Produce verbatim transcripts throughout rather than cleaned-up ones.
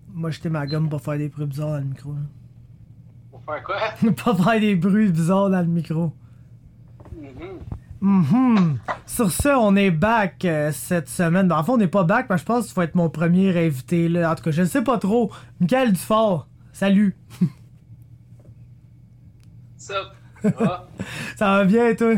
Moi, j'étais ma gomme pour faire des bruits bizarres dans le micro. Là. Pour faire quoi? Pas faire des bruits bizarres dans le micro. Mm-hmm. Mm-hmm. Sur ce, on est back euh, cette semaine. Ben, en fait, on n'est pas back, mais je pense que tu vas être mon premier invité. Là. En tout cas, je ne sais pas trop. Michael Dufort, salut. Ça, ça va? Ça va bien, toi?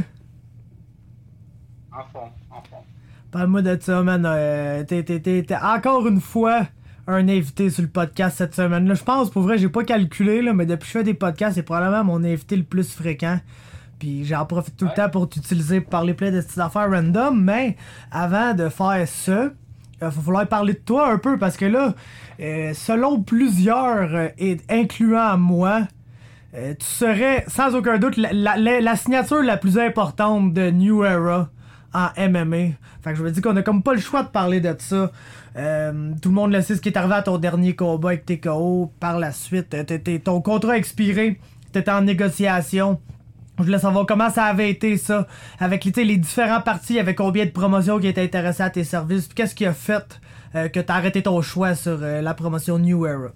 En fond, en fond. Parle-moi de ça, man. Euh, t'es, t'es, t'es, t'es encore une fois un invité sur le podcast cette semaine-là. Je pense, pour vrai, j'ai pas calculé, là, mais depuis que je fais des podcasts, c'est probablement mon invité le plus fréquent. Puis j'en profite tout ouais. le temps pour t'utiliser pour parler plein de petites affaires random. Mais avant de faire ça, il euh, va falloir parler de toi un peu parce que là, euh, selon plusieurs, euh, et incluant moi, euh, tu serais sans aucun doute la, la, la, la signature la plus importante de New Era en M M A. Fait que je veux dire qu'on a comme pas le choix de parler de ça. Euh, tout le monde le sait ce qui est arrivé à ton dernier combat avec T K O. Par la suite, t'es, t'es, ton contrat a expiré. T'étais en négociation. Je voulais savoir comment ça avait été ça. Avec les, les différents partis, il y avait combien de promotions qui étaient intéressées à tes services. Puis qu'est-ce qui a fait euh, que t'as arrêté ton choix sur euh, la promotion New Era?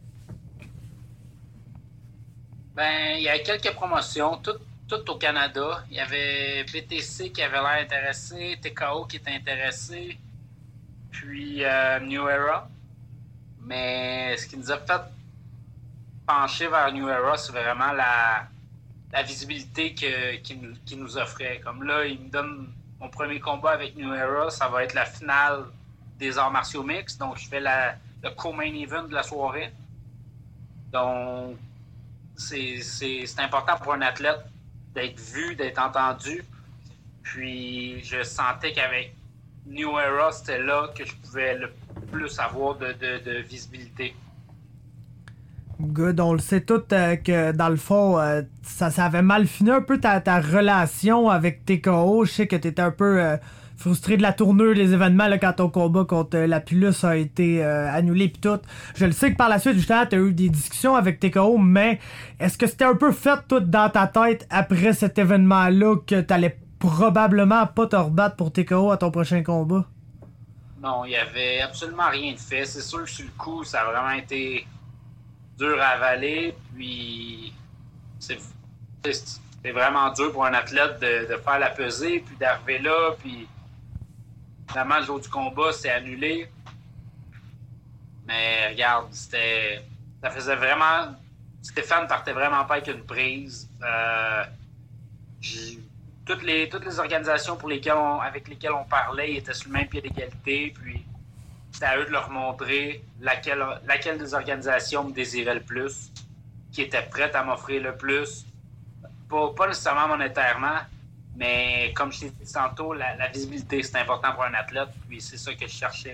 Ben, il y a quelques promotions, toutes tout au Canada. Il y avait B T C qui avait l'air intéressé, T K O qui était intéressé, puis euh, New Era. Mais ce qui nous a fait pencher vers New Era, c'est vraiment la, la visibilité que, qu'il, qu'il nous offrait. Comme là, il me donne mon premier combat avec New Era, ça va être la finale des arts martiaux mixtes. Donc, je fais la, le co-main event de la soirée. Donc, c'est, c'est, c'est important pour un athlète d'être vu, d'être entendu. Puis je sentais qu'avec New Era, c'était là que je pouvais le plus avoir de, de, de visibilité. Good, on le sait tout euh, que dans le fond, euh, ça, ça avait mal fini un peu ta, ta relation avec T K O. Je sais que t'étais un peu euh, frustré de la tournure des événements là, quand ton combat contre euh, la Pulus a été euh, annulé pis tout. Je le sais que par la suite, justement, t'as eu des discussions avec T K O, mais est-ce que c'était un peu fait tout dans ta tête après cet événement-là que t'allais probablement pas te rebattre pour T K O à ton prochain combat? Non, il y avait absolument rien de fait. C'est sûr que sur le coup, ça a vraiment été dur à avaler, puis c'est, c'est, c'est vraiment dur pour un athlète de, de faire la pesée, puis d'arriver là, puis finalement, le jour du combat, c'est annulé. Mais regarde, c'était, ça faisait vraiment... Stéphane partait vraiment pas avec une prise. Euh, toutes, les, toutes les organisations pour lesquelles on, avec lesquelles on parlait étaient sur le même pied d'égalité, puis c'était à eux de leur montrer laquelle, laquelle des organisations me désirait le plus, qui était prête à m'offrir le plus. Pas, pas nécessairement monétairement, mais comme je t'ai dit tantôt, la, la visibilité, c'est important pour un athlète, puis c'est ça que je cherchais.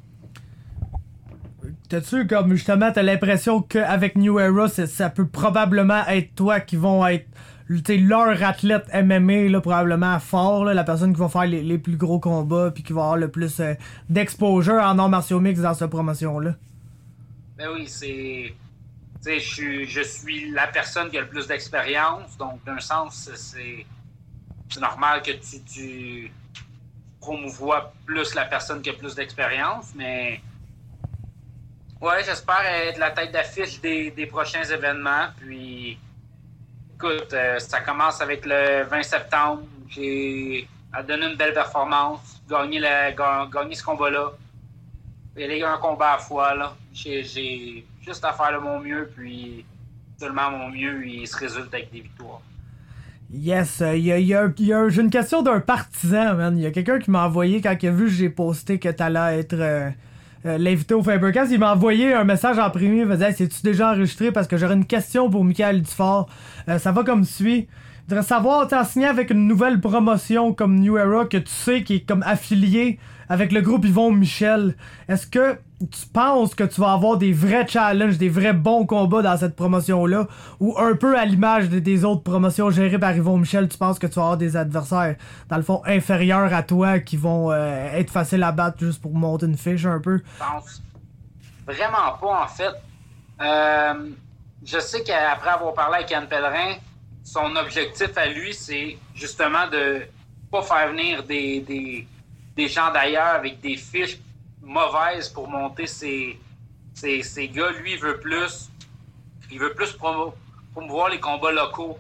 T'as-tu comme justement, t'as l'impression qu'avec New Era, ça peut probablement être toi qui vont être leur athlète M M A là, probablement fort, là, la personne qui va faire les, les plus gros combats puis qui va avoir le plus euh, d'exposure en arts martiaux mixtes dans cette promotion-là? Ben oui, c'est... Tu sais, je, je suis la personne qui a le plus d'expérience, donc d'un sens, c'est, c'est normal que tu, tu promouvois plus la personne qui a plus d'expérience, mais ouais, j'espère être la tête d'affiche des, des prochains événements, puis écoute, euh, ça commence avec le vingt septembre. J'ai donné une belle performance, gagné, la, gagné ce combat-là. Il y a un combat à la fois, là. J'ai, j'ai juste à faire de mon mieux, puis seulement mon mieux, il se résulte avec des victoires. Yes, il euh, y a, y a, y a, j'ai une question d'un partisan, man. Il y a quelqu'un qui m'a envoyé, quand il a vu que j'ai posté que t'allais être euh, euh, l'invité au Fabercast, il m'a envoyé un message en privé, il m'a dit hey, « C'est-tu déjà enregistré? Parce que j'aurais une question pour Michael Dufort. Euh, ça va comme suit. Je voudrais savoir, t'es signé avec une nouvelle promotion comme New Era que tu sais qui est comme affiliée avec le groupe Yvon Michel. Est-ce que tu penses que tu vas avoir des vrais challenges, des vrais bons combats dans cette promotion-là, ou un peu à l'image des, des autres promotions gérées par Yvon Michel, tu penses que tu vas avoir des adversaires, dans le fond, inférieurs à toi, qui vont euh, être faciles à battre juste pour monter une fiche un peu? Je pense vraiment pas, en fait. Euh, je sais qu'après avoir parlé avec Yann Pellerin, son objectif à lui, c'est justement de pas faire venir des, des, des gens d'ailleurs avec des fiches mauvaises pour monter ses, Ces, ces gars, lui, il veut plus. Il veut plus promo, promouvoir les combats locaux.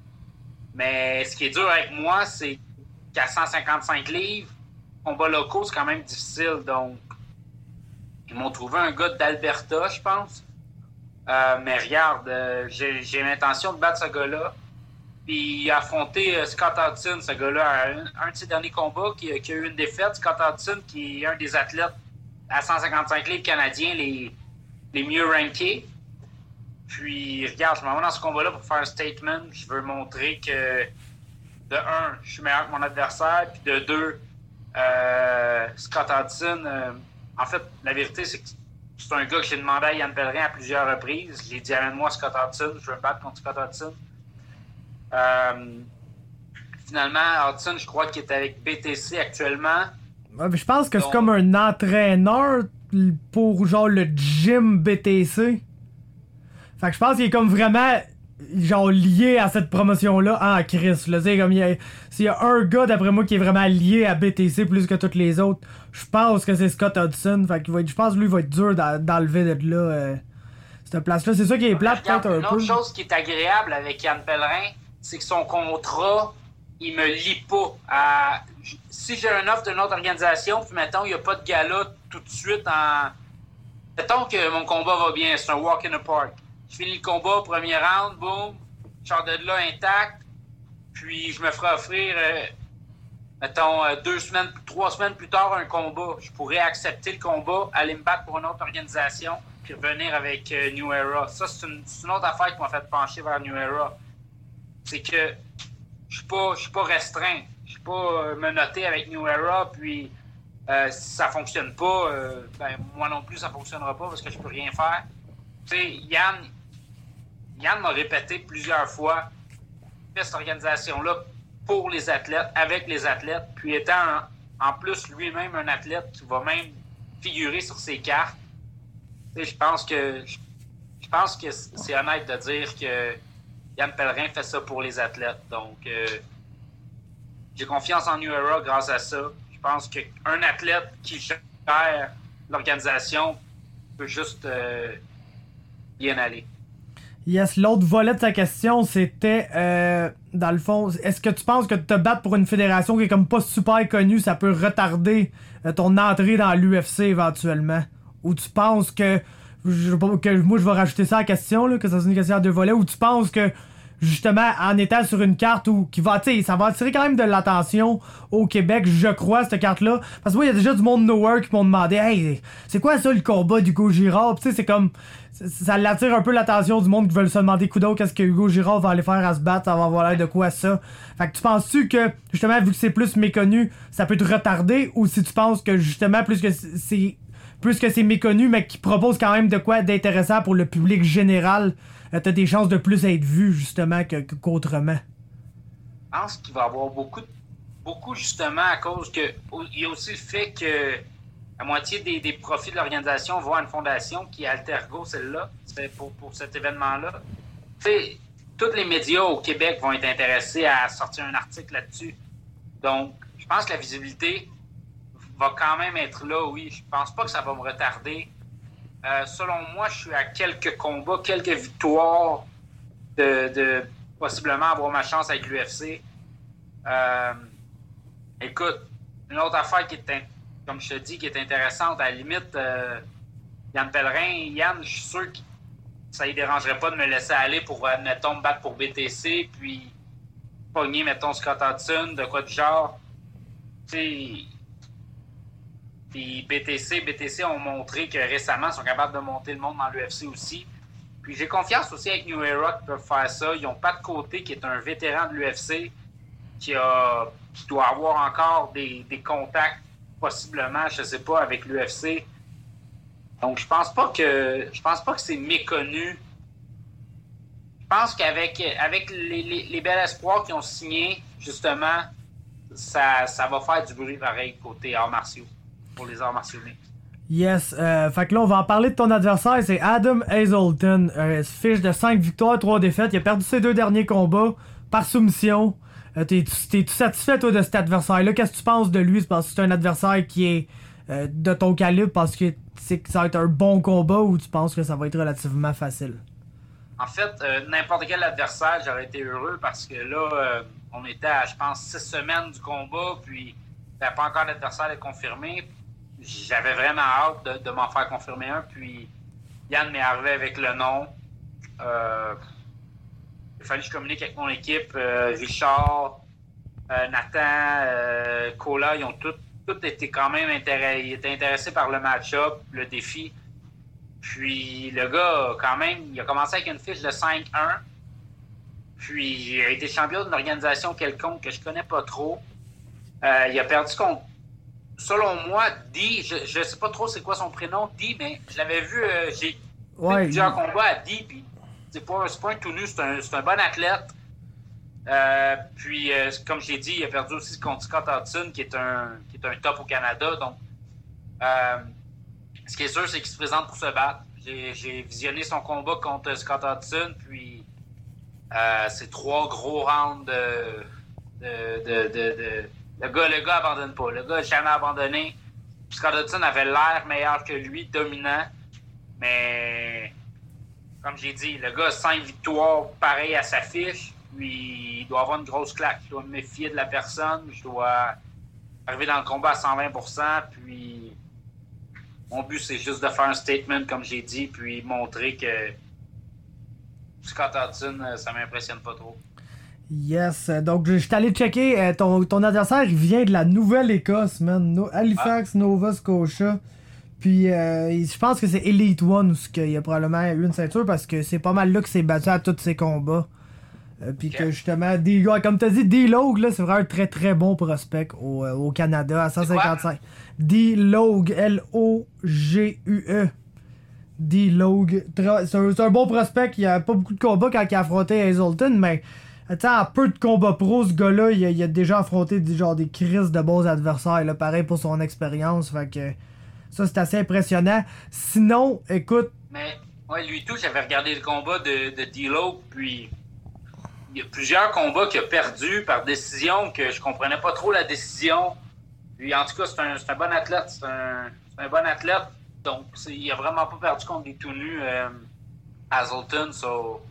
Mais ce qui est dur avec moi, c'est qu'à cent cinquante-cinq livres, combats locaux, c'est quand même difficile. Donc, ils m'ont trouvé un gars d'Alberta, je pense. Euh, mais regarde, euh, j'ai, j'ai l'intention de battre ce gars-là. Puis affronter euh, Scott Hudson, ce gars-là, à un, un de ses derniers combats, qui, qui a eu une défaite. Scott Hudson, qui est un des athlètes à cent cinquante-cinq livres canadiens les, les mieux rankés. Puis, regarde, je m'en vais dans ce combat-là pour faire un statement. Je veux montrer que, de un, je suis meilleur que mon adversaire. Puis de deux, euh, Scott Hudson, euh, en fait, la vérité, c'est que c'est un gars que j'ai demandé à Yann Pellerin à plusieurs reprises. J'ai dit, amène-moi Scott Hudson, je veux me battre contre Scott Hudson. Euh, finalement, Hudson, je crois qu'il est avec B T C actuellement. Ouais, mais je pense que Donc, c'est comme un entraîneur pour genre le gym B T C. Fait que je pense qu'il est comme vraiment genre lié à cette promotion-là en Chris. Là, t'sais, comme il y a, s'il y a un gars d'après moi qui est vraiment lié à B T C plus que tous les autres, je pense que c'est Scott Hudson. Fait qu'il va être, je pense que lui il va être dur d'enlever de là euh, cette place-là. C'est ça qui est plate peut-être un une peu. autre chose qui est agréable avec Yann Pellerin, c'est que son contrat, il me lie pas à... Si j'ai un offre d'une autre organisation, puis mettons, il n'y a pas de gala tout de suite en... Mettons que mon combat va bien, c'est un walk in the park. Je finis le combat, premier round, boum, je sors de là intact, puis je me ferai offrir, euh, mettons, euh, deux semaines, trois semaines plus tard, un combat. Je pourrais accepter le combat, aller me battre pour une autre organisation, puis revenir avec euh, New Era. Ça, c'est une, c'est une autre affaire qui m'a fait pencher vers New Era. C'est que je suis pas, je suis pas restreint. Je suis pas euh, menotté avec New Era, puis euh, si ça fonctionne pas, euh, ben moi non plus, ça fonctionnera pas parce que je peux rien faire. Tu sais, Yann, Yann m'a répété plusieurs fois, fait cette organisation-là pour les athlètes, avec les athlètes, puis étant en, en plus lui-même un athlète qui va même figurer sur ses cartes. Tu sais, je pense que je pense que c'est honnête de dire que Yann Pellerin fait ça pour les athlètes. Donc, euh, j'ai confiance en New Era grâce à ça. Je pense qu'un athlète qui gère l'organisation peut juste euh, bien aller. Yes, l'autre volet de ta question, c'était, euh, dans le fond, est-ce que tu penses que te battre pour une fédération qui est comme pas super connue, ça peut retarder euh, ton entrée dans l'U F C éventuellement? Ou tu penses que, je, que moi je vais rajouter ça à la question, là, que ça soit une question à deux volets, ou tu penses que justement, en étant sur une carte où qui va, tu sais, ça va attirer quand même de l'attention au Québec, je crois, cette carte-là. Parce que moi, il y a déjà du monde nowhere qui m'ont demandé, hey, c'est quoi ça le combat d'Hugo Girard? Tu sais, c'est comme, ça, ça l'attire un peu l'attention du monde qui veulent se demander, coudonc, qu'est-ce que Hugo Girard va aller faire à se battre, ça va avoir l'air de quoi ça? Fait que tu penses-tu que, justement, vu que c'est plus méconnu, ça peut te retarder, ou si tu penses que, justement, plus que c'est, plus que c'est méconnu, mais qui propose quand même de quoi d'intéressant pour le public général, t'as des chances de plus être vu, justement, que, que, qu'autrement? Je pense qu'il va y avoir beaucoup, beaucoup justement, à cause que il y a aussi le fait que la moitié des, des profits de l'organisation vont à une fondation qui est Altergo, celle-là, c'est pour, pour cet événement-là. Tu sais, tous les médias au Québec vont être intéressés à sortir un article là-dessus. Donc, je pense que la visibilité va quand même être là, oui. Je pense pas que ça va me retarder. Euh, selon moi, je suis à quelques combats, quelques victoires de, de possiblement avoir ma chance avec l'U F C. Euh, écoute, une autre affaire qui est, comme je te dis, qui est intéressante, à la limite, euh, Yann Pellerin, Yann, je suis sûr que ça ne dérangerait pas de me laisser aller pour, admettons, me battre pour B T C, puis pogner, mettons, Scott Hudson, de quoi du genre. Tu sais... Puis B T C, B T C ont montré que récemment, ils sont capables de monter le monde dans l'U F C aussi. Puis j'ai confiance aussi avec New Era qui peuvent faire ça. Ils ont Pat Côté, qui est un vétéran de l'U F C, qui, a, qui doit avoir encore des, des contacts, possiblement, je sais pas, avec l'U F C. Donc je pense pas que je pense pas que c'est méconnu. Je pense qu'avec avec les, les, les bels espoirs qui ont signé, justement, ça, ça va faire du bruit pareil côté arts martiaux. Pour les arts martiaux mixtes. Yes, euh, fait que là on va en parler de ton adversaire, c'est Adam Hazelton, euh, fiche de cinq victoires, trois défaites, il a perdu ses deux derniers combats par soumission. Euh, t'es, t'es-tu satisfait toi de cet adversaire-là? Qu'est-ce que tu penses de lui? Tu penses que c'est un adversaire qui est euh, de ton calibre parce que tu sais que ça va être un bon combat ou tu penses que ça va être relativement facile? En fait, euh, n'importe quel adversaire, j'aurais été heureux parce que là, euh, on était à, je pense, six semaines du combat, puis il n'y avait pas encore d'adversaire de confirmer. J'avais vraiment hâte de, de m'en faire confirmer un, puis Yann m'est arrivé avec le nom. Euh, il fallait que je communique avec mon équipe. Euh, Richard, euh, Nathan, euh, Cola, ils ont tous tout été quand même intéressés. Ils étaient intéressés par le match-up, le défi. Puis le gars, quand même, il a commencé avec une fiche de cinq un. Puis il a été champion d'une organisation quelconque que je connais pas trop. Euh, il a perdu contre, selon moi, D. Je ne sais pas trop c'est quoi son prénom, D, mais je l'avais vu, euh, j'ai ouais, fait plusieurs il... combats à D. Puis c'est pas, c'est pas un tout nu, c'est un, c'est un bon athlète. Euh, puis, euh, comme j'ai dit, il a perdu aussi contre Scott Hudson, qui est un, qui est un top au Canada. Donc, euh, ce qui est sûr, c'est qu'il se présente pour se battre. J'ai, j'ai visionné son combat contre Scott Hudson, puis euh, c'est trois gros rounds de, de, de, de, de... Le gars, le gars abandonne pas. Le gars n'a jamais abandonné. Puis Scott Hudson avait l'air meilleur que lui, dominant. Mais, comme j'ai dit, le gars a cinq victoires pareilles à sa fiche. Puis, il doit avoir une grosse claque. Je dois me méfier de la personne. Je dois arriver dans le combat à cent vingt pour cent. Puis, mon but, c'est juste de faire un statement, comme j'ai dit, puis montrer que Scott Hudson, ça m'impressionne pas trop. Yes. Donc, je suis allé checker. Ton, ton adversaire, il vient de la Nouvelle-Écosse, man. No- Halifax, ah. Nova Scotia. Puis, euh, je pense que c'est Elite One où il y a probablement eu une ceinture parce que c'est pas mal là qu'il s'est battu à tous ses combats. Euh, puis okay. que justement, D- comme tu as dit, D-Logue, là, c'est vraiment un très très bon prospect au, euh, au Canada à cent cinquante-cinq. D-Logue, L O G U E. D-Logue. C'est un, c'est un bon prospect. Il n'y a pas beaucoup de combats quand il a affronté Hazelton, mais en peu de combats pro, ce gars-là, il a, il a déjà affronté des, genre, des crises de bons adversaires. Là, pareil pour son expérience. Fait que ça, c'est assez impressionnant. Sinon, écoute. Mais, ouais, lui tout, j'avais regardé le combat de, de D-Logue, puis. Il y a plusieurs combats qu'il a perdus par décision que je comprenais pas trop la décision. Puis en tout cas, c'est un, c'est un bon athlète. C'est un, c'est un bon athlète. Donc, c'est, il a vraiment pas perdu contre des tout nus euh, Hazelton. So,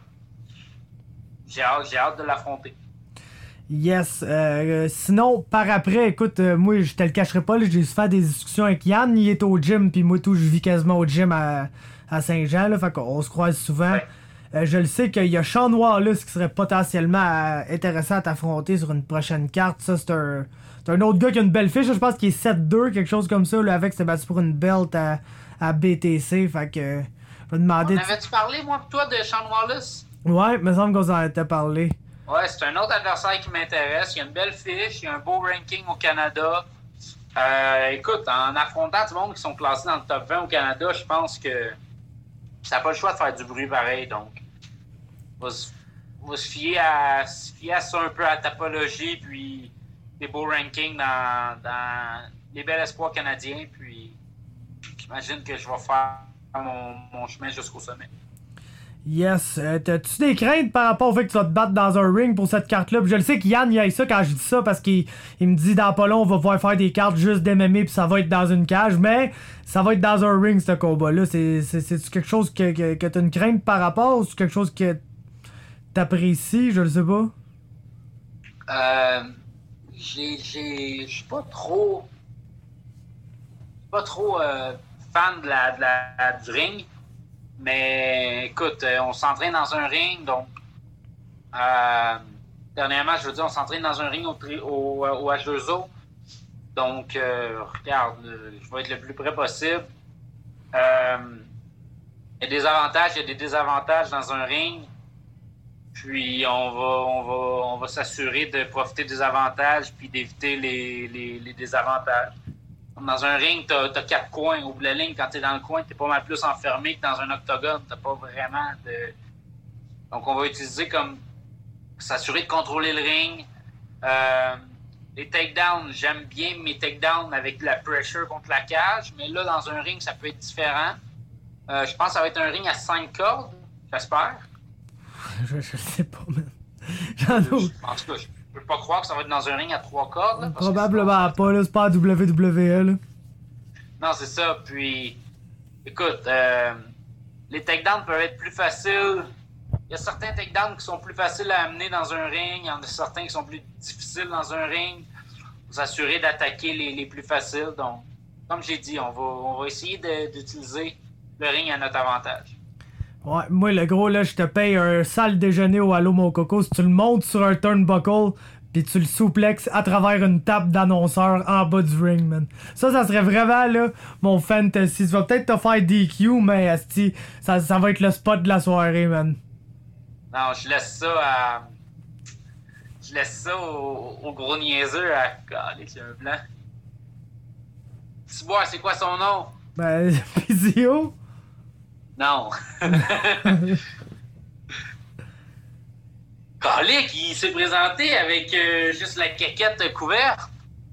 j'ai hâte, j'ai hâte de l'affronter. Yes. Euh, sinon, par après, écoute, euh, moi, je te le cacherai pas, là, j'ai fait des discussions avec Yann. Il est au gym, puis moi, tout, je vis quasiment au gym à, à Saint-Jean. Là, fait qu'on se croise souvent. Ouais. Euh, je le sais qu'il y a Sean Wallace qui serait potentiellement euh, intéressant à t'affronter sur une prochaine carte. Ça, c'est un, c'est un autre gars qui a une belle fiche. Je pense qu'il est sept deux, quelque chose comme ça. Là, avec, s'est battu pour une belt à, à B T C. Fait que, euh, je vais demander. On avait-tu parlé, moi, pour toi, de Sean Wallace? Ouais, il me semble qu'on en était parlé. Ouais, c'est un autre adversaire qui m'intéresse. Il a une belle fiche, il a un beau ranking au Canada. Euh, écoute, en affrontant du monde qui sont classés dans le top vingt au Canada, je pense que ça n'a pas le choix de faire du bruit pareil, donc on va se, on va se fier à, se fier à ça un peu, à la topologie, puis des beaux rankings dans, dans les bels espoirs canadiens, puis j'imagine que je vais faire mon, mon chemin jusqu'au sommet. Yes. Euh, t'as-tu des craintes par rapport au fait que tu vas te battre dans un ring pour cette carte-là? Puis je le sais qu'Yann, il a ça quand je dis ça parce qu'il il me dit dans pas long, on va pouvoir faire des cartes juste d'M M A puis ça va être dans une cage, mais ça va être dans un ring, ce combat-là. C'est, c'est, c'est quelque chose que, que, que t'as une crainte par rapport ou c'est quelque chose que t'apprécies? Je le sais pas. Euh, j'ai, j'ai, je suis pas trop, pas trop euh, fan de la, de la, du ring. Mais écoute, euh, on s'entraîne dans un ring, donc euh, dernièrement, je veux dire, on s'entraîne dans un ring au, au, au H deux O. Donc, euh, regarde, je vais être le plus près possible. Euh, il y a des avantages, il y a des désavantages dans un ring. Puis, on va, on va, on va s'assurer de profiter des avantages puis d'éviter les, les, les désavantages. Dans un ring, t'as, t'as quatre coins. Au bout de la ligne, quand t'es dans le coin, t'es pas mal plus enfermé que dans un octogone. T'as pas vraiment de... Donc, on va utiliser comme... s'assurer de contrôler le ring. Euh, les takedowns, j'aime bien mes takedowns avec la pressure contre la cage. Mais là, dans un ring, ça peut être différent. Euh, je pense que ça va être un ring à cinq cordes. J'espère. Je, je sais pas, man. J'en ai... En tout cas, je... Je peux pas croire que ça va être dans un ring à trois cordes. Là, probablement pas, là, c'est pas à W W E. Là. Non, c'est ça. Puis, écoute, euh, les takedowns peuvent être plus faciles. Il y a certains takedowns qui sont plus faciles à amener dans un ring. Il y en a certains qui sont plus difficiles dans un ring. Vous assurer d'attaquer les, les plus faciles. Donc, comme j'ai dit, on va, on va essayer de, d'utiliser le ring à notre avantage. Ouais, moi, le gros, là, je te paye un sale déjeuner au Allô Mon Coco si tu le montes sur un turnbuckle pis tu le souplexes à travers une table d'annonceur en bas du ring, man. Ça, ça serait vraiment, là, mon fantasy. Ça va peut-être te faire D Q, mais asti, ça, ça va être le spot de la soirée, man. Non, je laisse ça à... Je laisse ça au, au gros niaiseux à... Calé, c'est un blanc. Ciboire, c'est quoi son nom? Ben, P C O? Non. Calique, il s'est présenté avec euh, juste la caquette couverte.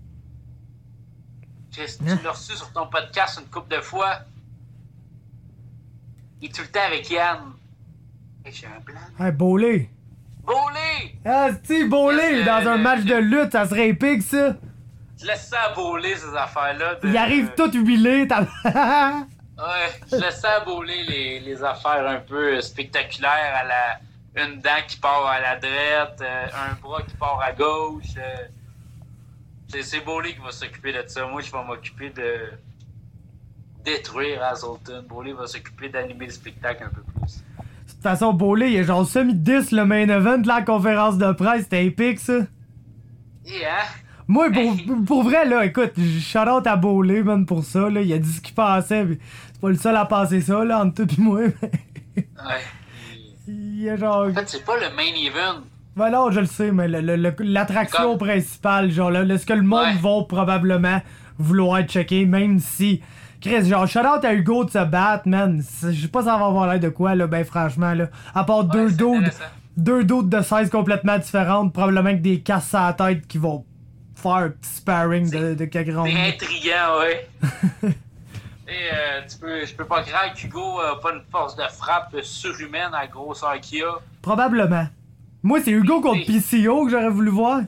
Tu l'as reçu sur ton podcast une couple de fois. Il est tout le temps avec Yann. Hey, j'ai un blanc. Hey, Bolé. Bolé! Ah, si, Bolé, dans le, un le, match le, de lutte, ça serait épique, ça. Je laisse ça à Bolé, ces affaires-là. De, il arrive tout huilé, t'as... Ouais, je laisse ça à Bolé, les, les affaires un peu spectaculaires à la... Une dent qui part à la droite, euh, un bras qui part à gauche. Euh, c'est, c'est Bolé qui va s'occuper de ça. Moi, je vais m'occuper de détruire Hazelton. Bolé va s'occuper d'animer le spectacle un peu plus. De toute façon, Bolé, il est genre semi-dix le main event de la conférence de presse. C'était épique, ça. Et hein? Moi, pour, pour vrai, là, écoute, shout-out à Bolé, man, pour ça, là. Il a dit ce qu'il pensait, pis c'est pas le seul à penser ça, là, entre toi pis moi, mais... Ouais. Il est genre... En fait, c'est pas le main event. Ben non, je le sais, mais le, le, le, l'attraction Comme... principale, genre, là, là, ce que le monde ouais. va probablement vouloir checker, même si... Chris, genre, shout-out à Hugo de se battre, man. Je sais pas si ça va avoir l'air de quoi, là, ben franchement, là. À part ouais, deux dudes, deux dudes de size complètement différentes, probablement que des casses à la tête qui vont faire un petit sparring de, de quelques rounds. C'est intriguant, ouais. Et euh, tu peux, je peux pas croire qu'Hugo a pas une force de frappe surhumaine à la grosseur qu'il a. Probablement. Moi, c'est Hugo contre P C O que j'aurais voulu voir.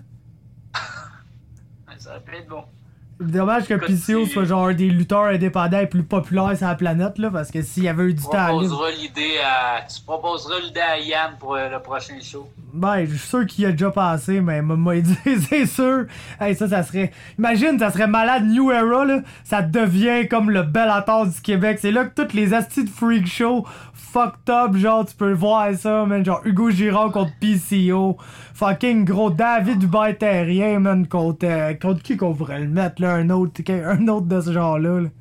Ça aurait pu être bon. Dommage que P C O soit genre un des lutteurs indépendants les plus populaires sur la planète, là, parce que s'il y avait eu du temps à libre... l'idée à... Tu proposeras l'idée à Yann pour euh, le prochain show. Ben, je suis sûr qu'il y a déjà passé, mais m'a dit, c'est sûr. Hey, ça, ça serait... Imagine, ça serait malade, New Era, là. Ça devient comme le Bellator du Québec. C'est là que toutes les astis de freak show fucked up, genre, tu peux voir ça, man. Genre, Hugo Girard contre P C O. Fucking gros David Hubert-Terrien, man, contre... Euh, contre qui qu'on pourrait le mettre, là? Un autre, un autre de ce genre-là, là.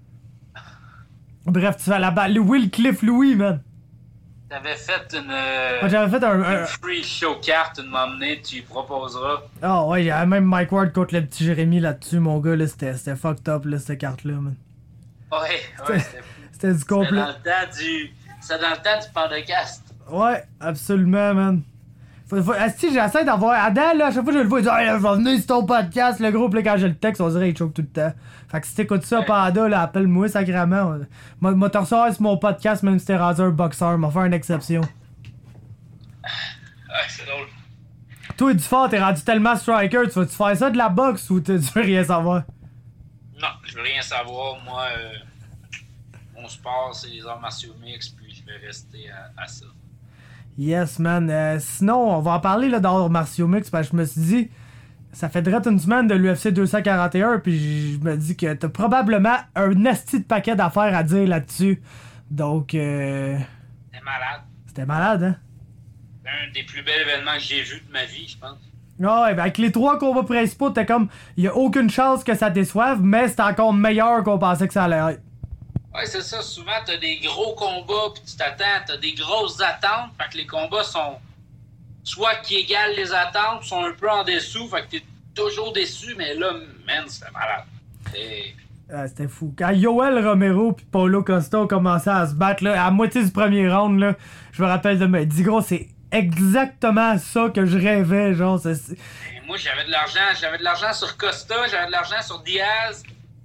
Bref, tu fais la balle. Will Cliff Louis, man. T'avais fait une... Euh, ouais, j'avais fait un... Une un... free show carte, une m'emmener, tu y proposeras. Ah oh, ouais, il y avait même Mike Ward contre le petit Jérémy là-dessus, mon gars, là, c'était, c'était fucked up, là, cette carte-là, man. Ouais, ouais, c'était... C'était du complet. C'était dans le temps du... C'était dans le temps du podcast. Ouais, absolument, man. Faut, faut, si j'essaie d'avoir Adèle, là, à chaque fois que je le vois, il dit hey, je vais venir sur ton podcast, le groupe, là, quand j'ai le texte, on dirait qu'il choque tout le temps. Fait que si t'écoutes ça, ouais. Panda, là, appelle-moi sacrément. Moi, moi, te recevoir sur mon podcast, même si t'es rendu un boxeur, m'a fait une exception. Ouais, c'est drôle. Toi, du fort, t'es rendu tellement striker, tu vas-tu faire ça de la boxe ou tu veux rien savoir? Non, je veux rien savoir. Moi, euh, mon sport, c'est les arts martiaux mixtes, puis je vais rester à, à ça. Yes, man. Euh, sinon, on va en parler là, d'arts martiaux mixtes, parce que je me suis dit, ça fait direct une semaine de l'U F C deux cent quarante et un, puis je me dis que t'as probablement un asti de paquet d'affaires à dire là-dessus. Donc, euh... C'était malade. C'était malade, hein? Un des plus bels événements que j'ai vus de ma vie, je pense. Ouais, ben avec les trois combats principaux, t'es comme, y a aucune chance que ça déçoive, mais c'est encore meilleur qu'on pensait que ça allait être. Ouais, c'est ça. Souvent, t'as des gros combats, puis tu t'attends, t'as des grosses attentes, fait que les combats sont soit qui égalent les attentes, sont un peu en dessous, fait que t'es toujours déçu, mais là, man, c'était malade. C'est... Ah, c'était fou. Quand Yoel Romero pis Paulo Costa ont commencé à se battre, là, à moitié du premier round, là, je me rappelle de me dire, gros, c'est exactement ça que je rêvais, genre. C'est, c'est... Moi, j'avais de l'argent, j'avais de l'argent sur Costa, j'avais de l'argent sur Diaz.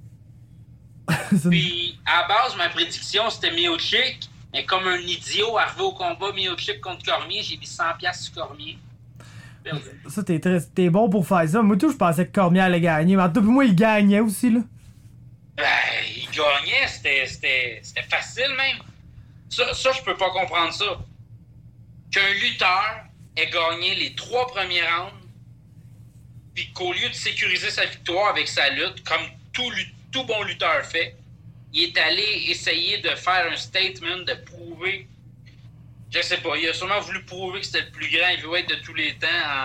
Puis, à la base, ma prédiction, c'était Miocic. Mais comme un idiot, arrivé au combat Miocic contre Cormier, j'ai mis cent dollars sur Cormier. Perdu. Ça, t'es, très, t'es bon pour faire ça. Moi, tout, je pensais que Cormier allait gagner. Mais en tout cas, moi, il gagnait aussi, là. Ben, il il gagnait, c'était, c'était, c'était facile même. Ça, ça, je peux pas comprendre ça. Qu'un lutteur ait gagné les trois premiers rounds, puis qu'au lieu de sécuriser sa victoire avec sa lutte, comme tout, tout bon lutteur fait, il est allé essayer de faire un statement, de prouver. Je sais pas, il a sûrement voulu prouver que c'était le plus grand heavyweight de tous les temps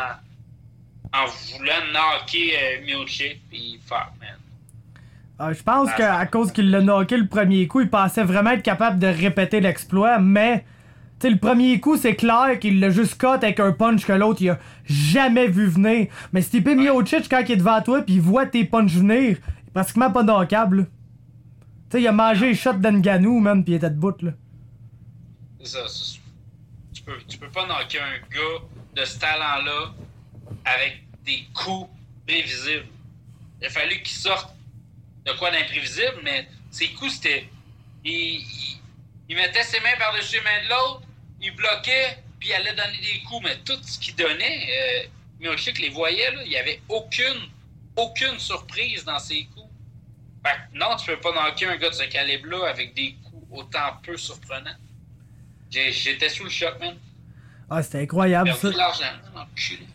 en, en voulant knocker euh, Miocic, puis fuck, man. Euh, je pense qu'à cause qu'il l'a knocké le premier coup, il pensait vraiment être capable de répéter l'exploit, mais tu sais, le premier coup, c'est clair qu'il l'a juste cut avec un punch que l'autre, il a jamais vu venir. Mais Stipe Miocic, quand il est devant toi, puis il voit tes punches venir, il est pratiquement pas knockable. Tu sais, il a mangé les shots d'Ngannou, man, pis il était debout, là. C'est ça, c'est... Tu peux, tu peux pas knocker un gars de ce talent-là avec des coups prévisibles. Il a fallu qu'il sorte de quoi d'imprévisible, mais ses coups, c'était... Il, il, il mettait ses mains par-dessus les mains de l'autre, il bloquait, puis il allait donner des coups, mais tout ce qu'il donnait, euh, Miocic les voyait, là, il n'y avait aucune, aucune surprise dans ses coups. Fait que non, tu peux pas knocker un gars de ce calibre-là avec des coups autant peu surprenants. J'ai, j'étais sous le choc, man. Ah, c'était incroyable, ça. Perdu de l'argent, enculé.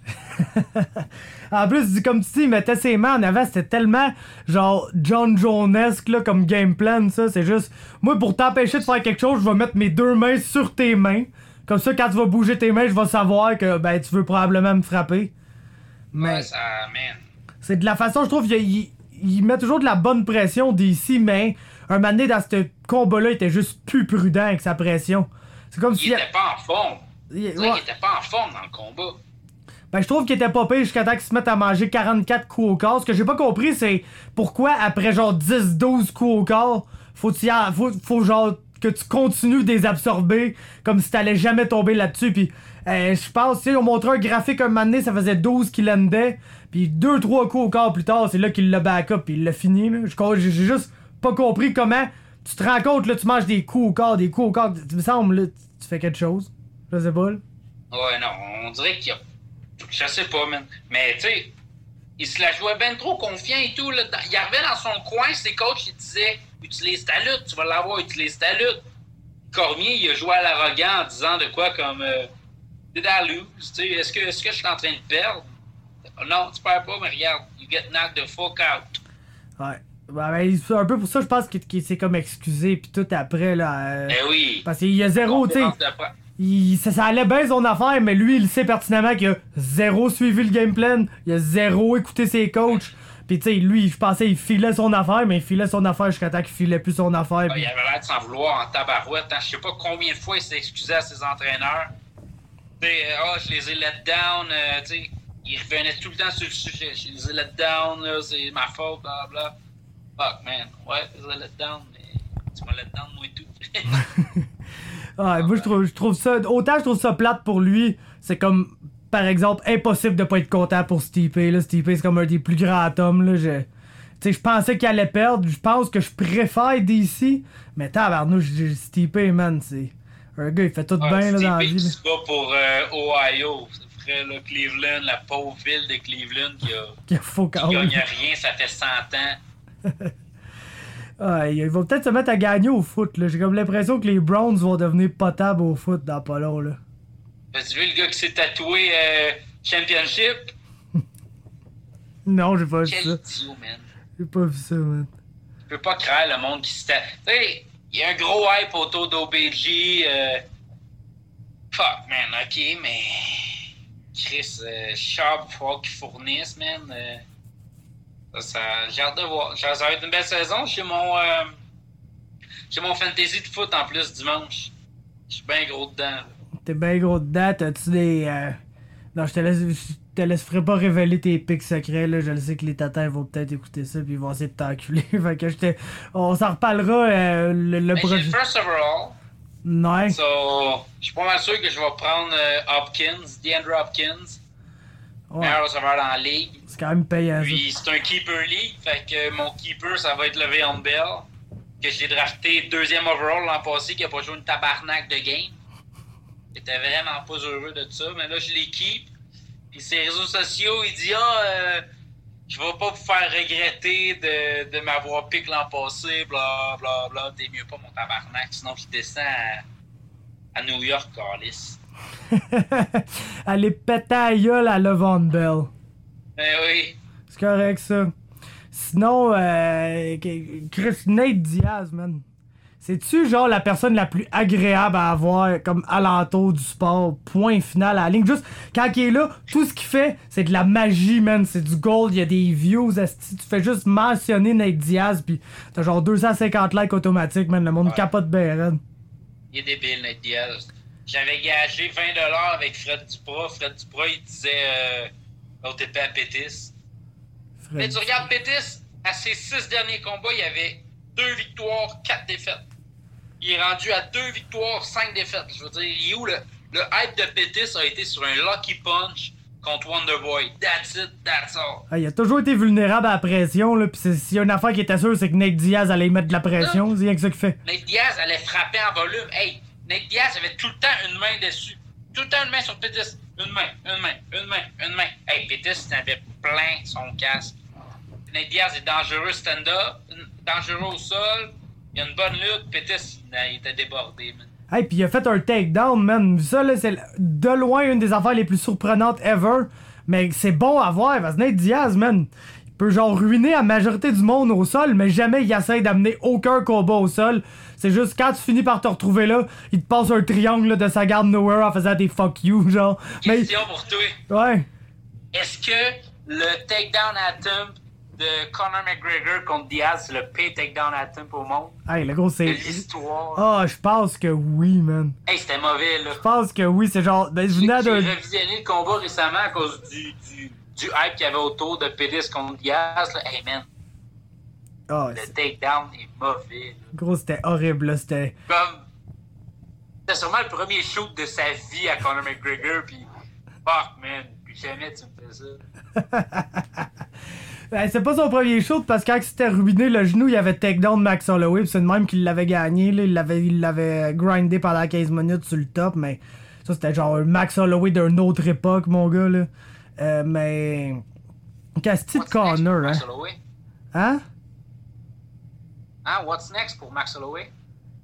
En plus, comme tu dis, il mettait ses mains en avant, c'était tellement genre John Jonesque là comme game plan, ça. C'est juste, moi pour t'empêcher de faire quelque chose, je vais mettre mes deux mains sur tes mains. Comme ça, quand tu vas bouger tes mains, je vais savoir que ben tu veux probablement me frapper. Mais ouais, ça, man. C'est de la façon, je trouve, il, il, il met toujours de la bonne pression d'ici, mais un moment donné, dans ce combat-là, il était juste plus prudent avec sa pression. C'est comme il si. Il était pas en forme. Il, ouais. il était pas en forme dans le combat. Ben, je trouve qu'il était pas pire jusqu'à temps qu'il se mette à manger quarante-quatre coups au corps. Ce que j'ai pas compris, c'est pourquoi après genre dix douze coups au corps, faut, faut, faut genre que tu continues de les absorber comme si t'allais jamais tomber là-dessus. Puis euh, je pense, tu sais, on montrait un graphique un moment donné, ça faisait douze qu'il endait. Puis deux trois coups au corps plus tard, c'est là qu'il l'a back up puis il l'a fini. Là. J'ai juste pas compris comment tu te rends compte, là, tu manges des coups au corps, des coups au corps. Tu me semble, là, tu fais quelque chose. Je sais pas, là. Ouais, non, on dirait qu'il y a. Je sais pas, man. Mais, tu sais, il se la jouait bien trop confiant et tout. Là. Il arrivait dans son coin, ses coachs, ils disaient utilise ta lutte, tu vas l'avoir, utilise ta lutte. Cormier, il a joué à l'arrogant en disant de quoi comme euh, did I lose? Tu sais, est-ce que, est-ce que je suis en train de perdre? Non, tu perds pas, mais regarde, you get knocked the fuck out. Ouais. Ben, ben, c'est un peu pour ça, je pense qu'il, qu'il s'est comme excusé, puis tout après, là. Euh, eh oui. Parce qu'il y a zéro, tu sais. Il, ça, ça allait bien son affaire, mais lui, il sait pertinemment qu'il a zéro suivi le game plan. Il a zéro écouté ses coachs. Pis tu sais, lui, je pensais qu'il filait son affaire, mais il filait son affaire jusqu'à temps qu'il filait plus son affaire. Ah, pis... Il avait l'air de s'en vouloir en tabarouette. Hein. Je sais pas combien de fois il s'est excusé à ses entraîneurs. Tu sais, ah, oh, je les ai let down. Euh, tu sais, il revenait tout le temps sur le sujet. Je les ai let down, là, c'est ma faute, blablabla. Fuck, man. Ouais, je les ai let down, mais tu m'as let down, moi et tout. Ah, moi, je trouve, je trouve ça. Autant je trouve ça plate pour lui, c'est comme, par exemple, impossible de pas être content pour Stipe. Là. Stipe, c'est comme un des plus grands hommes. Là. Je, je pensais qu'il allait perdre. Je pense que je préfère D C. Mais tabarnouche, Stipe, man, c'est. Un gars, il fait tout ah, bien là, dans la vie. Stipe, c'est pas pour euh, Ohio. C'est vrai, là, Cleveland, la pauvre ville de Cleveland qui a. qui, a faux qui gagne rien, ça fait cent ans. Ah, il va peut-être se mettre à gagner au foot. Là. J'ai comme l'impression que les Browns vont devenir potables au foot dans pas long. Là. As-tu vu le gars qui s'est tatoué euh, Championship? Non, j'ai pas Quel vu ça. Quel idiot, man. J'ai pas vu ça, man. Je peux pas craindre le monde qui se tatoue. Tu sais, il y a un gros hype autour d'O B G. Euh... Fuck, man, ok, mais... Chris, euh, Sharp, il faut qu'ils fournissent, man. Euh... Ça, ça, j'ai hâte de voir. Ça va être une belle saison. J'ai mon, euh, j'ai mon fantasy de foot en plus dimanche. Je suis bien gros dedans. Là. T'es bien gros dedans. T'as-tu des... Euh... Non, je te laisse... Je te laisserai pas révéler tes pics secrets. Là. Je le sais que les tatins vont peut-être écouter ça puis ils vont essayer de t'enculer. Fait que je te... On s'en reparlera euh, le, le prochain. J'ai le first overall. Ouais. So, je suis pas mal sûr que je vais prendre euh, Hopkins, DeAndre Hopkins. Ouais. Meilleur receveur dans la ligue. C'est quand même payant. Puis c'est un keeper league, fait que mon keeper, ça va être Le'Veon Bell, que j'ai drafté deuxième overall l'an passé, qui a pas joué une tabarnak de game. J'étais vraiment pas heureux de ça, mais là je les keep. Puis ses réseaux sociaux, il dit ah, euh, je vais pas vous faire regretter de, de m'avoir piqué l'an passé, bla bla bla, t'es mieux pas mon tabarnak, sinon je descends à, à New York, Carlis. Elle est pétée à gueule à Levon Bell. Ben oui. C'est correct, ça. Sinon, euh, Chris, Nate Diaz, man. C'est-tu genre la personne la plus agréable à avoir comme alentour du sport, point final à la ligne? Juste, quand il est là, tout ce qu'il fait, c'est de la magie, man. C'est du gold, il y a des views, asti. Tu fais juste mentionner Nate Diaz, pis t'as genre deux cent cinquante likes automatiques, man. Le monde ouais. capote bien raide. Il est débile, Nate Diaz. J'avais gagé vingt dollars avec Fred Duprat. Fred Duprat, il disait euh, l'autre épée à Pétis. Fred Mais tu regardes Pétis, à ses six derniers combats, il y avait deux victoires, quatre défaites. Il est rendu à deux victoires, cinq défaites. Je veux dire, il est où le, le hype de Pétis a été sur un lucky punch contre Wonderboy. That's it, that's all. Ah, il a toujours été vulnérable à la pression, là. Pis s'il y a une affaire qui était sûre, c'est que Nate Diaz allait y mettre de la pression. Non. C'est rien que ça qu'il fait. Nate Diaz allait frapper en volume. Hey, Nate Diaz avait tout le temps une main dessus. Tout le temps une main sur Pétis. Une main, une main, une main, une main. Hey, Pétis il avait plein son casque. Nate Diaz est dangereux stand-up, dangereux au sol. Il y a une bonne lutte, Pétis, il était débordé, man. Hey, pis il a fait un takedown, man. Ça, là, c'est de loin une des affaires les plus surprenantes ever. Mais c'est bon à voir, parce que Nate Diaz, man, il peut genre ruiner la majorité du monde au sol, mais jamais il essaie d'amener aucun combat au sol. C'est juste quand tu finis par te retrouver là, il te passe un triangle là, de sa garde nowhere en faisant des fuck you, genre. Question mais... pour toi. Ouais. Est-ce que le takedown attempt de Conor McGregor contre Diaz, c'est le pire takedown attempt au monde? Hey, le gros, c'est... De l'histoire. Ah, oh, je pense que oui, man. Hey, c'était mauvais, là. Je pense que oui, c'est genre... Ben, J'ai revisionné le combat récemment à cause du, du, du hype qu'il y avait autour de Pétis contre Diaz, là. Hey, man. Oh, le takedown est mauvais, là. Gros, c'était horrible, là. C'était... Comme... C'était sûrement le premier shoot de sa vie à Conor McGregor, pis... Fuck, man. Puis jamais tu me fais ça. Ben, c'est pas son premier shoot parce que quand il s'était ruiné le genou, il avait takedown Max Holloway, pis c'est le même qu'il l'avait gagné, là. Il l'avait, il l'avait grindé pendant quinze minutes sur le top, mais ça c'était genre un Max Holloway d'une autre époque, mon gars, là. Euh, mais... Qu'est-ce de Connor, hein? Max Holloway? Hein? Hein? What's next pour Max Holloway?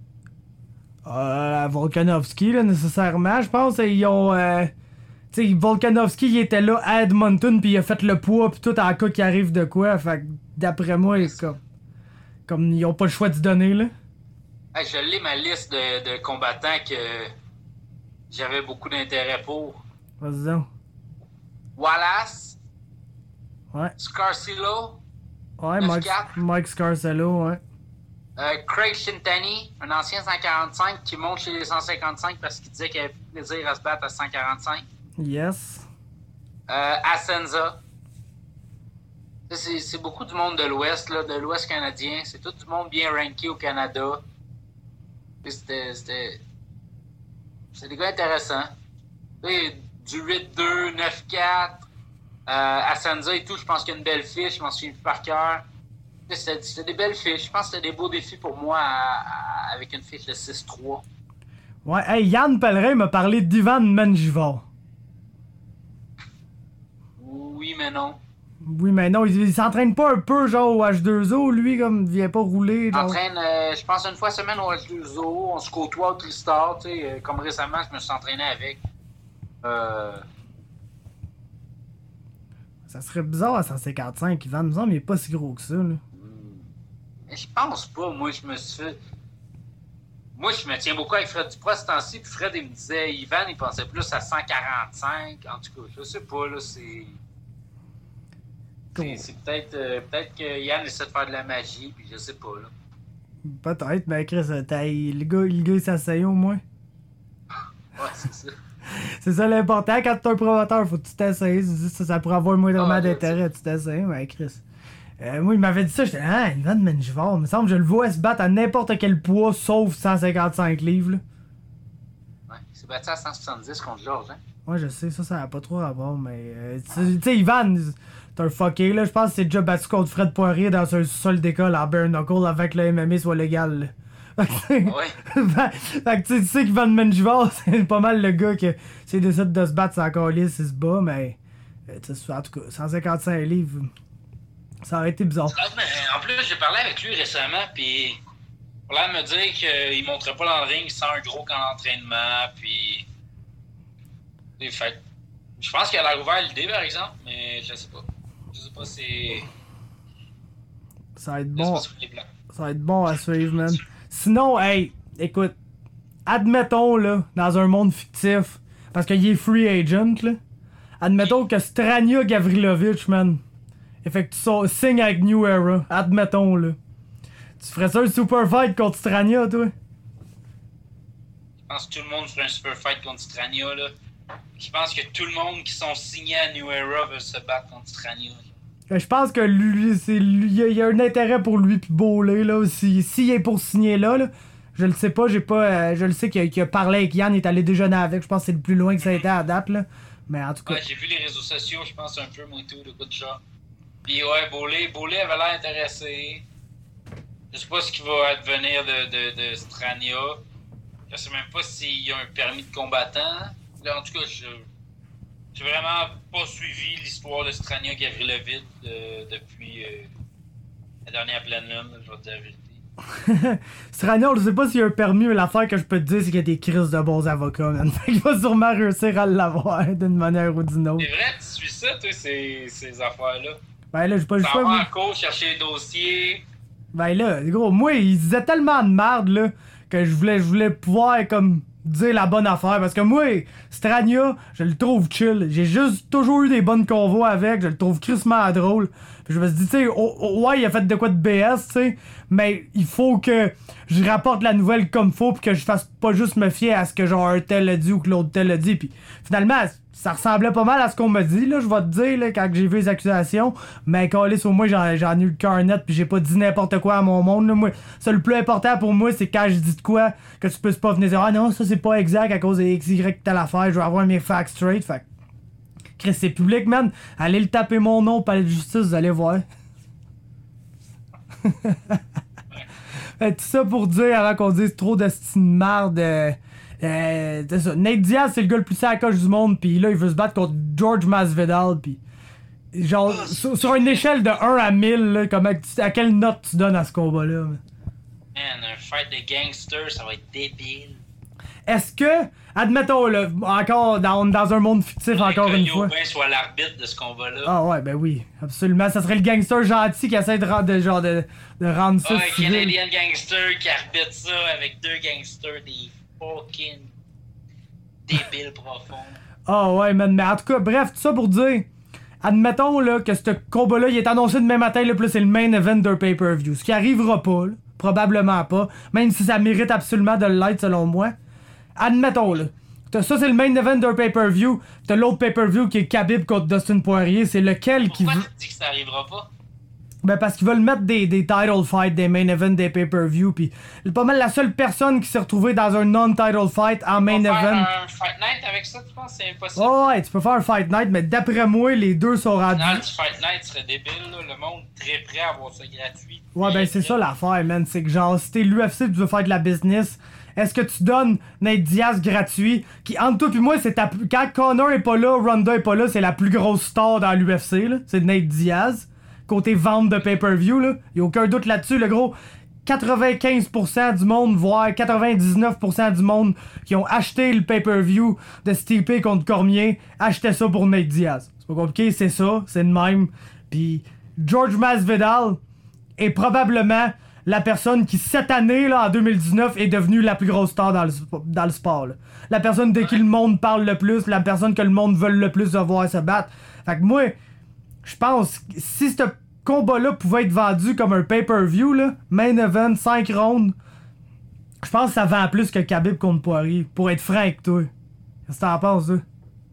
Euh, Volkanovski, là, nécessairement, je pense. Ils ont... Euh... Tu sais, Volkanovski, il était là à Edmonton, puis il a fait le poids, puis tout en cas qu'il arrive de quoi. Fait que d'après moi, ils, comme, comme ils ont pas le choix d'y donner, là. Hey, je lis ma liste de, de combattants que j'avais beaucoup d'intérêt pour. Vas-y donc. Wallace. Ouais. Scarcillo. Ouais, Mike, Mike Scarcillo, ouais. Euh, Craig Shintani, un ancien cent quarante-cinq qui monte chez les cent cinquante-cinq parce qu'il disait qu'il avait plaisir à se battre à cent quarante-cinq. Yes. Euh, Asenza. C'est, c'est beaucoup du monde de l'Ouest, là, de l'Ouest canadien. C'est tout du monde bien ranké au Canada. C'était, c'était... C'est des gars intéressants. T'sais, du huit deux, neuf quatre. Euh, Asenza et tout, je pense qu'il y a une belle fiche. Je m'en souviens plus par cœur. C'était, c'était des belles fiches. Je pense que c'était des beaux défis pour moi à, à, avec une fiche de six trois. Ouais, hey, Yann Pellerin m'a parlé d'Ivan Menjivar. Oui, mais non. Oui, mais non, il, il s'entraîne pas un peu, genre, au H deux O, lui, comme, il vient pas rouler, genre. Il s'entraîne, euh, je pense, une fois semaine au H deux O, on se côtoie au Tristar, tu sais, euh, comme récemment, je me suis entraîné avec. Euh... Ça serait bizarre à cent cinquante-cinq, Ivan, me semble, il est pas si gros que ça, là. Mais je pense pas, moi, je me suis fait... Moi, je me tiens beaucoup avec Fred Duprat ce temps-ci, puis Fred, il me disait, Ivan, il pensait plus à cent quarante-cinq, en tout cas, je sais pas, là, c'est... C'est, c'est peut-être, euh, peut-être que Yann essaie de faire de la magie, puis je sais pas, là. Peut-être, mais Chris, le gars, le gars il s'essaye au moins. Ouais, c'est ça. C'est ça l'important, quand t'es un promoteur, faut que tu t'essayes. Ça, ça pourrait avoir moins ah, d'intérêt, tu t'essayes, mais Chris. Euh, moi, il m'avait dit ça, j'étais ah, Ivan Menjivar, il me semble que je le vois se battre à n'importe quel poids, sauf cent cinquante-cinq livres, là. Ouais, il s'est battu à cent soixante-dix contre Georges, hein. Ouais, je sais, ça, ça a pas trop rapport, mais... Euh, tu sais, Ivan, t'es un fucké, là. Je pense que c'est déjà battu contre Fred Poirier dans un sol d'école en bare knuckle avant que le M M A soit légal, là. Fait que, ouais. Fait que tu sais qu'Ivan Menjivar, c'est pas mal le gars que s'il décide de se battre sans calice, il se bat, mais... Euh, en tout cas, cent cinquante-cinq livres... Ça aurait été bizarre. Ah, mais en plus, j'ai parlé avec lui récemment, puis il a me dire qu'il ne montrait pas dans le ring sans un gros camp d'entraînement, puis. Fait, je pense qu'il a l'air ouvert l'idée, par exemple, mais je sais pas. Je sais pas si. Ça va être bon. Ça va être bon à suivre, man. Sinon, hey, écoute, admettons, là, dans un monde fictif, parce qu'il est free agent, là, admettons que Strania Gavrilovic, man, effectue son signe avec New Era. Admettons, là. Tu ferais ça un super fight contre Strania, toi? Je pense que tout le monde ferait un super fight contre Strania, là. Je pense que tout le monde qui sont signés à New Era veut se battre contre Strania. Je pense que lui, c'est lui, il y a un intérêt pour lui pis Bolé, là, s'il si, est pour signer là, là. Je le sais pas, j'ai pas. Euh, je le sais qu'il a, qu'il a parlé avec Yann, il est allé déjeuner avec, je pense que c'est le plus loin que ça a été à date, là. Mais en tout cas. Ouais, j'ai vu les réseaux sociaux, je pense un peu, moi tout, le coup de genre. Pis ouais, Bolé, Bolé avait l'air intéressé. Je sais pas ce qui va advenir de, de, de Strania. Je sais même pas s'il y a un permis de combattant. Là, en tout cas, je. J'ai vraiment pas suivi l'histoire de Strania Gavrilovic de, depuis euh, la dernière pleine lune, je vais te dire la vérité. Strania, je sais pas s'il y a un permis, mais l'affaire que je peux te dire, c'est qu'il y a des crises de bons avocats, man. Fait qu'il va sûrement réussir à l'avoir d'une manière ou d'une autre. C'est vrai, tu suis ça, toi, ces, ces affaires-là? Ben là, j'ai pas le choix. Ça va en cours, chercher les dossiers. Ben là, gros, moi, il disait tellement de merde, là, que je voulais, je voulais pouvoir, comme, dire la bonne affaire. Parce que moi, Strania, je le trouve chill. J'ai juste toujours eu des bonnes convos avec. Je le trouve crissement drôle. Puis je me suis dit, tu sais, oh, oh, ouais, il a fait de quoi de B S, tu sais. Mais il faut que je rapporte la nouvelle comme faut. Puis que je fasse pas juste me fier à ce que genre un tel a dit ou que l'autre tel a dit. Puis finalement, ça ressemblait pas mal à ce qu'on m'a dit, là, je vais te dire, là, quand j'ai vu les accusations. Mais calisse, au moins, j'en, j'en ai eu le cœur net, puis j'ai pas dit n'importe quoi à mon monde, là. Moi, ça, le plus important pour moi, c'est quand je dis de quoi, que tu puisses pas venir dire, ah non, ça, c'est pas exact à cause de X, Y, telle affaire, je vais avoir mes facts straight. Fait Chris, c'est public, man. Allez le taper mon nom, palais de justice, vous allez voir. Fait, tout ça pour dire, avant qu'on dise trop de style de marde, euh, Euh, c'est ça. Nate Diaz, c'est le gars le plus sacoche du monde, pis là, il veut se battre contre George Masvidal, pis genre, oh, sur, sur une échelle de un à mille, là, comment, à quelle note tu donnes à ce combat-là? Man, un fight de gangster, ça va être débile. Est-ce que, admettons, là, encore dans, dans un monde fictif, encore une fois. Que soit l'arbitre de ce combat-là. Ah ouais, ben oui, absolument. Ça serait le gangster gentil qui essaie de, de, genre, de, de rendre ça. Ouais, un Canadian gangster qui arbitre ça avec deux gangsters, des fucking débile profond. Ah ouais, man, mais en tout cas, bref, tout ça pour dire, admettons là que ce combat-là, il est annoncé demain matin, là, plus c'est le main event d'un pay-per-view. Ce qui arrivera pas, là, probablement pas, même si ça mérite absolument de l'être selon moi. Admettons là, t'as, ça c'est le main event d'un pay-per-view, t'as l'autre pay-per-view qui est Khabib contre Dustin Poirier, c'est lequel qui... Pourquoi tu dis que ça arrivera pas? Ben parce qu'ils veulent mettre des, des title fights, des main events, des pay-per-view, pis pas mal la seule personne qui s'est retrouvée dans un non-title fight en main event. Tu peux faire un fight night avec ça, tu penses? C'est impossible. Oh ouais, tu peux faire un fight night, mais d'après moi, les deux sont rendus... Non, le fight night serait débile, là. Le monde très prêt à avoir ça gratuit. Ouais, ben c'est ça l'affaire, man. C'est que genre, si t'es l'U F C et tu veux faire de la business, est-ce que tu donnes Nate Diaz gratuit, qui entre toi pis moi, c'est ta... Quand Conor est pas là, Ronda est pas là, c'est la plus grosse star dans l'U F C, là. C'est Nate Diaz. Côté vente de pay-per-view, là. Y'a aucun doute là-dessus, le gros. quatre-vingt-quinze pour cent du monde, voire quatre-vingt-dix-neuf pour cent du monde qui ont acheté le pay-per-view de Stipe contre Cormier, achetaient ça pour Nate Diaz. C'est pas compliqué, c'est ça, c'est le même. Puis George Masvidal est probablement la personne qui, cette année, là, en deux mille dix-neuf, est devenue la plus grosse star dans le, dans le sport, là. La personne de qui le monde parle le plus, la personne que le monde veut le plus de voir se battre. Fait que moi... Je pense que si ce combat-là pouvait être vendu comme un pay-per-view, là, main event, cinq rounds, je pense que ça vend plus que Khabib contre Poirier. Pour être franc avec toi. Qu'est-ce que t'en penses, toi?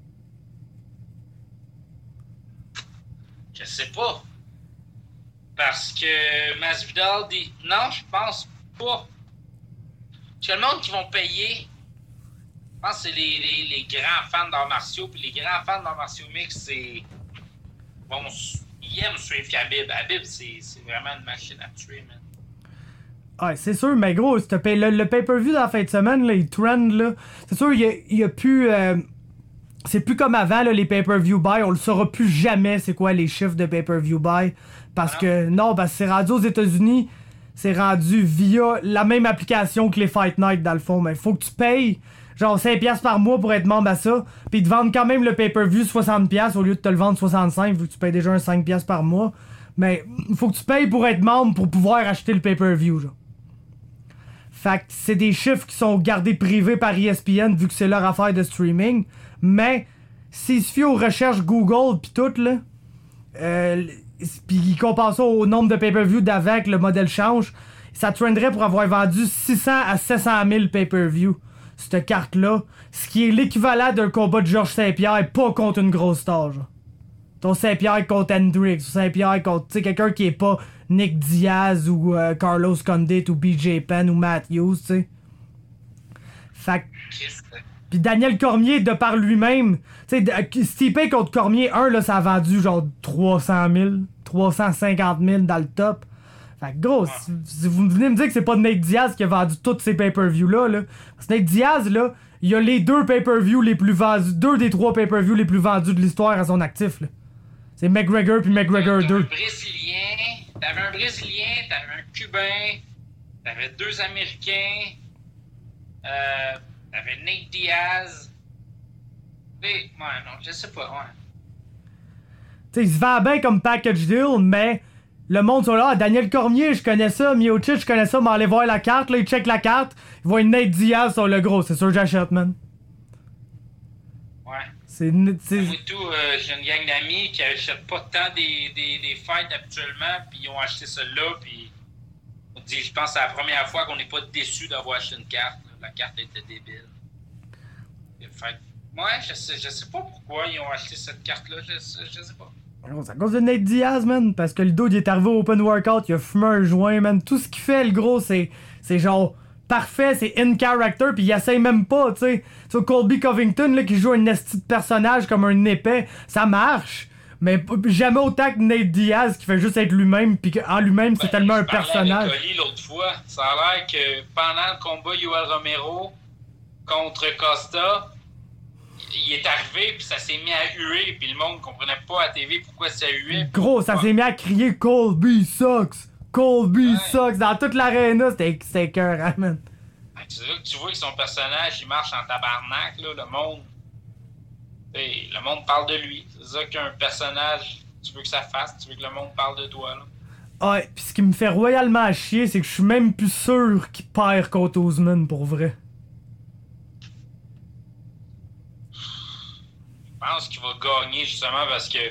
Je sais pas. Parce que Masvidal dit... Non, je pense pas. Parce que le monde qui vont payer, je pense que c'est les, les, les grands fans d'arts martiaux. Puis les grands fans d'arts martiaux mix, c'est... Bon, ils aiment suivre Khabib. Khabib, c'est, c'est vraiment une machine à tuer, man. Ouais, c'est sûr, mais gros, le, le pay-per-view dans la fin de semaine, là, il trend, là. C'est sûr, il a, il a pu... Euh, c'est plus comme avant, là, les pay-per-view buy. On le saura plus jamais c'est quoi les chiffres de pay-per-view buy. Parce que, non, parce que c'est rendu aux États-Unis, c'est rendu via la même application que les Fight Night, dans le fond. Mais faut que tu payes, genre, cinq dollars par mois pour être membre à ça. Puis ils te vendent quand même le pay-per-view soixante dollars au lieu de te le vendre soixante-cinq, vu que tu payes déjà un cinq dollars par mois. Mais faut que tu payes pour être membre pour pouvoir acheter le pay-per-view, genre. Fait que c'est des chiffres qui sont gardés privés par E S P N vu que c'est leur affaire de streaming. Mais s'il se fie aux recherches Google pis tout, là, euh, pis ils comparent ça au nombre de pay-per-view d'avant que le modèle change, ça trenderait pour avoir vendu six cents à sept cent mille pay-per-view, cette carte-là. Ce qui est l'équivalent d'un combat de Georges Saint-Pierre, pas contre une grosse star, genre. Ton Saint-Pierre contre Hendrix, ou Saint-Pierre contre, tu sais, quelqu'un qui est pas Nick Diaz ou euh, Carlos Condit ou B J Penn ou Matthews, tu sais. Fait que... Pis Daniel Cormier, de par lui-même, tu sais, Stipe contre Cormier un, là, ça a vendu genre trois cent mille, trois cent cinquante mille dans le top. Fait que gros, si, si vous venez me dire que c'est pas Nate Diaz qui a vendu tous ces pay-per-views-là, là, parce que Nate Diaz, là, il a les deux pay-per-views les plus vendus, deux des trois pay-per-views les plus vendus de l'histoire à son actif, là. C'est McGregor puis McGregor deux. T'avais un Brésilien, t'avais un Brésilien, t'avais un Cubain, t'avais deux Américains, euh, t'avais Nate Diaz. Et, ouais, non, je sais pas, ouais. Tu sais, il se vend bien comme package deal, mais le monde sont là. Ah, Daniel Cormier, je connais ça. Miocic, je connais ça. Mais allez voir la carte, là, il check la carte. Il voit une Nate Diaz sur le gros. C'est sûr, j'achète, man. Ouais. C'est. c'est... Moi, tout, euh, j'ai une gang d'amis qui achètent pas tant des, des, des fights habituellement, puis ils ont acheté celle-là, puis on dit, je pense que c'est la première fois qu'on n'est pas déçu d'avoir acheté une carte. Là. La carte était débile. Fait, ouais, je sais, je sais pas pourquoi ils ont acheté cette carte-là, je, je sais pas. C'est à cause de Nate Diaz, man, parce que le dude il est arrivé au open workout, il a fumé un joint, man. Tout ce qu'il fait, le gros, c'est, c'est genre parfait, c'est in character, pis il essaye même pas, tu sais. Tu vois, Colby Covington, là, qui joue un esti de personnage comme un épais, ça marche, mais jamais autant que Nate Diaz qui fait juste être lui-même, pis qu'en lui-même, c'est ben, tellement un personnage. Avec Oli l'autre fois, ça a l'air que pendant le combat Yoel Romero contre Costa, il est arrivé, puis ça s'est mis à huer, puis le monde comprenait pas à T V pourquoi ça huait. Gros, ça s'est mis à crier Colby sucks! Colby ouais. sucks! Dans toute l'aréna, c'était, c'était écœurant, man. Tu vois, tu vois que son personnage, il marche en tabarnak, là, le monde. T'sais, le monde parle de lui. C'est ça qu'un personnage, tu veux que ça fasse, tu veux que le monde parle de toi, là. Ouais, pis ce qui me fait royalement chier, c'est que je suis même plus sûr qu'il perd contre Ousmane, pour vrai. Je pense qu'il va gagner justement parce que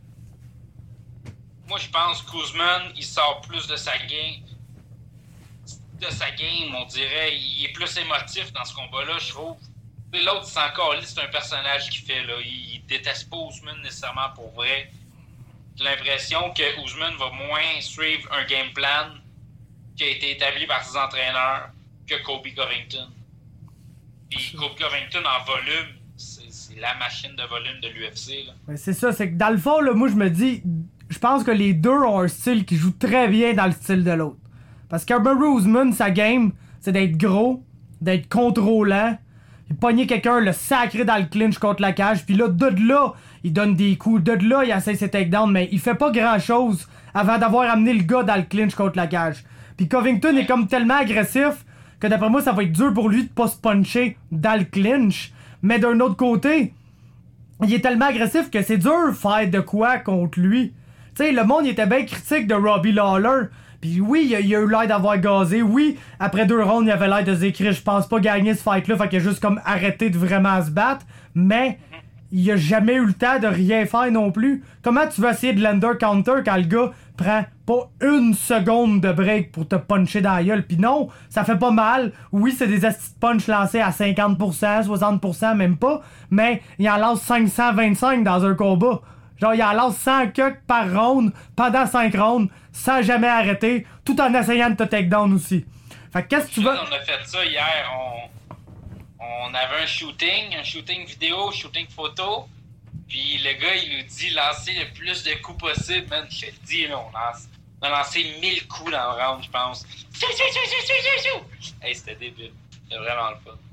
moi je pense qu'Ousmane il sort plus de sa game de sa game, on dirait il est plus émotif dans ce combat-là, je trouve. L'autre c'est encore lui, c'est un personnage qu'il fait là, il, il déteste pas Ousmane nécessairement pour vrai. J'ai l'impression que Ousmane va moins suivre un game plan qui a été établi par ses entraîneurs que Colby Covington. Puis Colby Covington en volume, c'est la machine de volume de l'U F C. Là. Ouais, c'est ça, c'est que dans le fond, là, moi je me dis, je pense que les deux ont un style qui joue très bien dans le style de l'autre. Parce qu'Kamaru Usman, sa game, c'est d'être gros, d'être contrôlant, il pogner quelqu'un, le sacrer dans le clinch contre la cage, puis là, de là, il donne des coups, de là, il essaie ses takedowns, mais il fait pas grand chose avant d'avoir amené le gars dans le clinch contre la cage. Puis Covington est comme tellement agressif que d'après moi, ça va être dur pour lui de pas se puncher dans le clinch. Mais d'un autre côté, il est tellement agressif que c'est dur de faire de quoi contre lui. Tu sais, le monde il était bien critique de Robbie Lawler. Puis oui, il a, il a eu l'air d'avoir gazé. Oui, après deux rounds, il avait l'air de se écrire, je pense pas gagner ce fight-là. Fait qu'il a juste comme arrêté de vraiment se battre. Mais il a jamais eu le temps de rien faire non plus. Comment tu vas essayer de l'under-counter quand le gars prend pas une seconde de break pour te puncher dans la gueule? Pis non, ça fait pas mal. Oui, c'est des astis de punch lancés à cinquante pour cent, soixante pour cent, même pas. Mais il en lance cinq cent vingt-cinq dans un combat. Genre, il en lance cent cucks par round pendant cinq rounds sans jamais arrêter, tout en essayant de te take down aussi. Fait que qu'est-ce que tu veux? On a fait ça hier. On... On avait un shooting, un shooting vidéo, shooting photo. Puis le gars, il nous dit lancer le plus de coups possible, man. Je te le dis, là, on, lance, on a lancé mille coups dans le round, je pense. Hey, c'était débile. C'était vraiment le fun.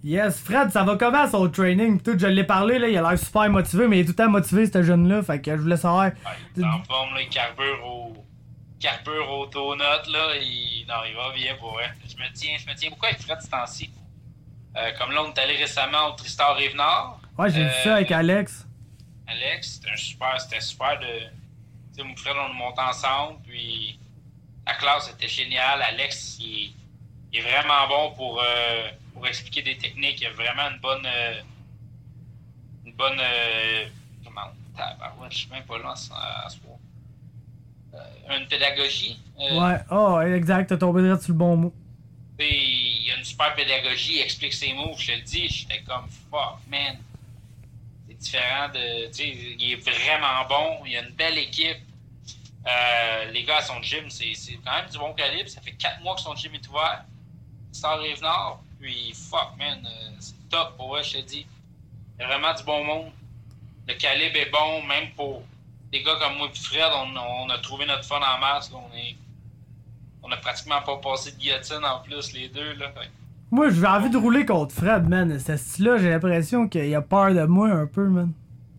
Yes, Fred, ça va comment son training? Tout, je l'ai parlé, là, il a l'air super motivé, mais il est tout le temps motivé, ce jeune-là, fait que je voulais savoir. Ouais, il est en forme, là, il carbure au. Carbure au donut, là, il. Non, il va bien pour vrai. Je me tiens, je me tiens beaucoup avec Fred ce temps-ci. Euh, comme là, on est allé récemment au Tristar Rive-Nord. Ouais, j'ai euh, vu ça avec Alex. Alex, c'était un super, c'était super de. Tu sais, mon frère, on monte ensemble, puis la classe était géniale. Alex, il, il est vraiment bon pour, euh, pour expliquer des techniques. Il a vraiment une bonne. Euh, une bonne. Euh, comment? Tabarouette, je suis même pas là à ce soir. Euh, une pédagogie. Euh, Ouais, oh, exact, t'as tombé direct sur le bon mot. Il y a une super pédagogie, il explique ses moves, je te le dis, j'étais comme fuck, man. C'est différent de. Tu sais, il est vraiment bon, il y a une belle équipe. Euh, les gars à son gym, c'est, c'est quand même du bon calibre. Ça fait quatre mois que son gym est ouvert. Star Rive-Nord, puis fuck, man, euh, c'est top pour eux, je te dis. Il y a vraiment du bon monde. Le calibre est bon, même pour des gars comme moi et Fred, on, on a trouvé notre fun en masse. Là, on est. On a pratiquement pas passé de guillotine en plus, les deux, là. Fait. Moi, j'ai envie de rouler contre Fred, man. Ce style-là, j'ai l'impression qu'il a peur de moi un peu, man.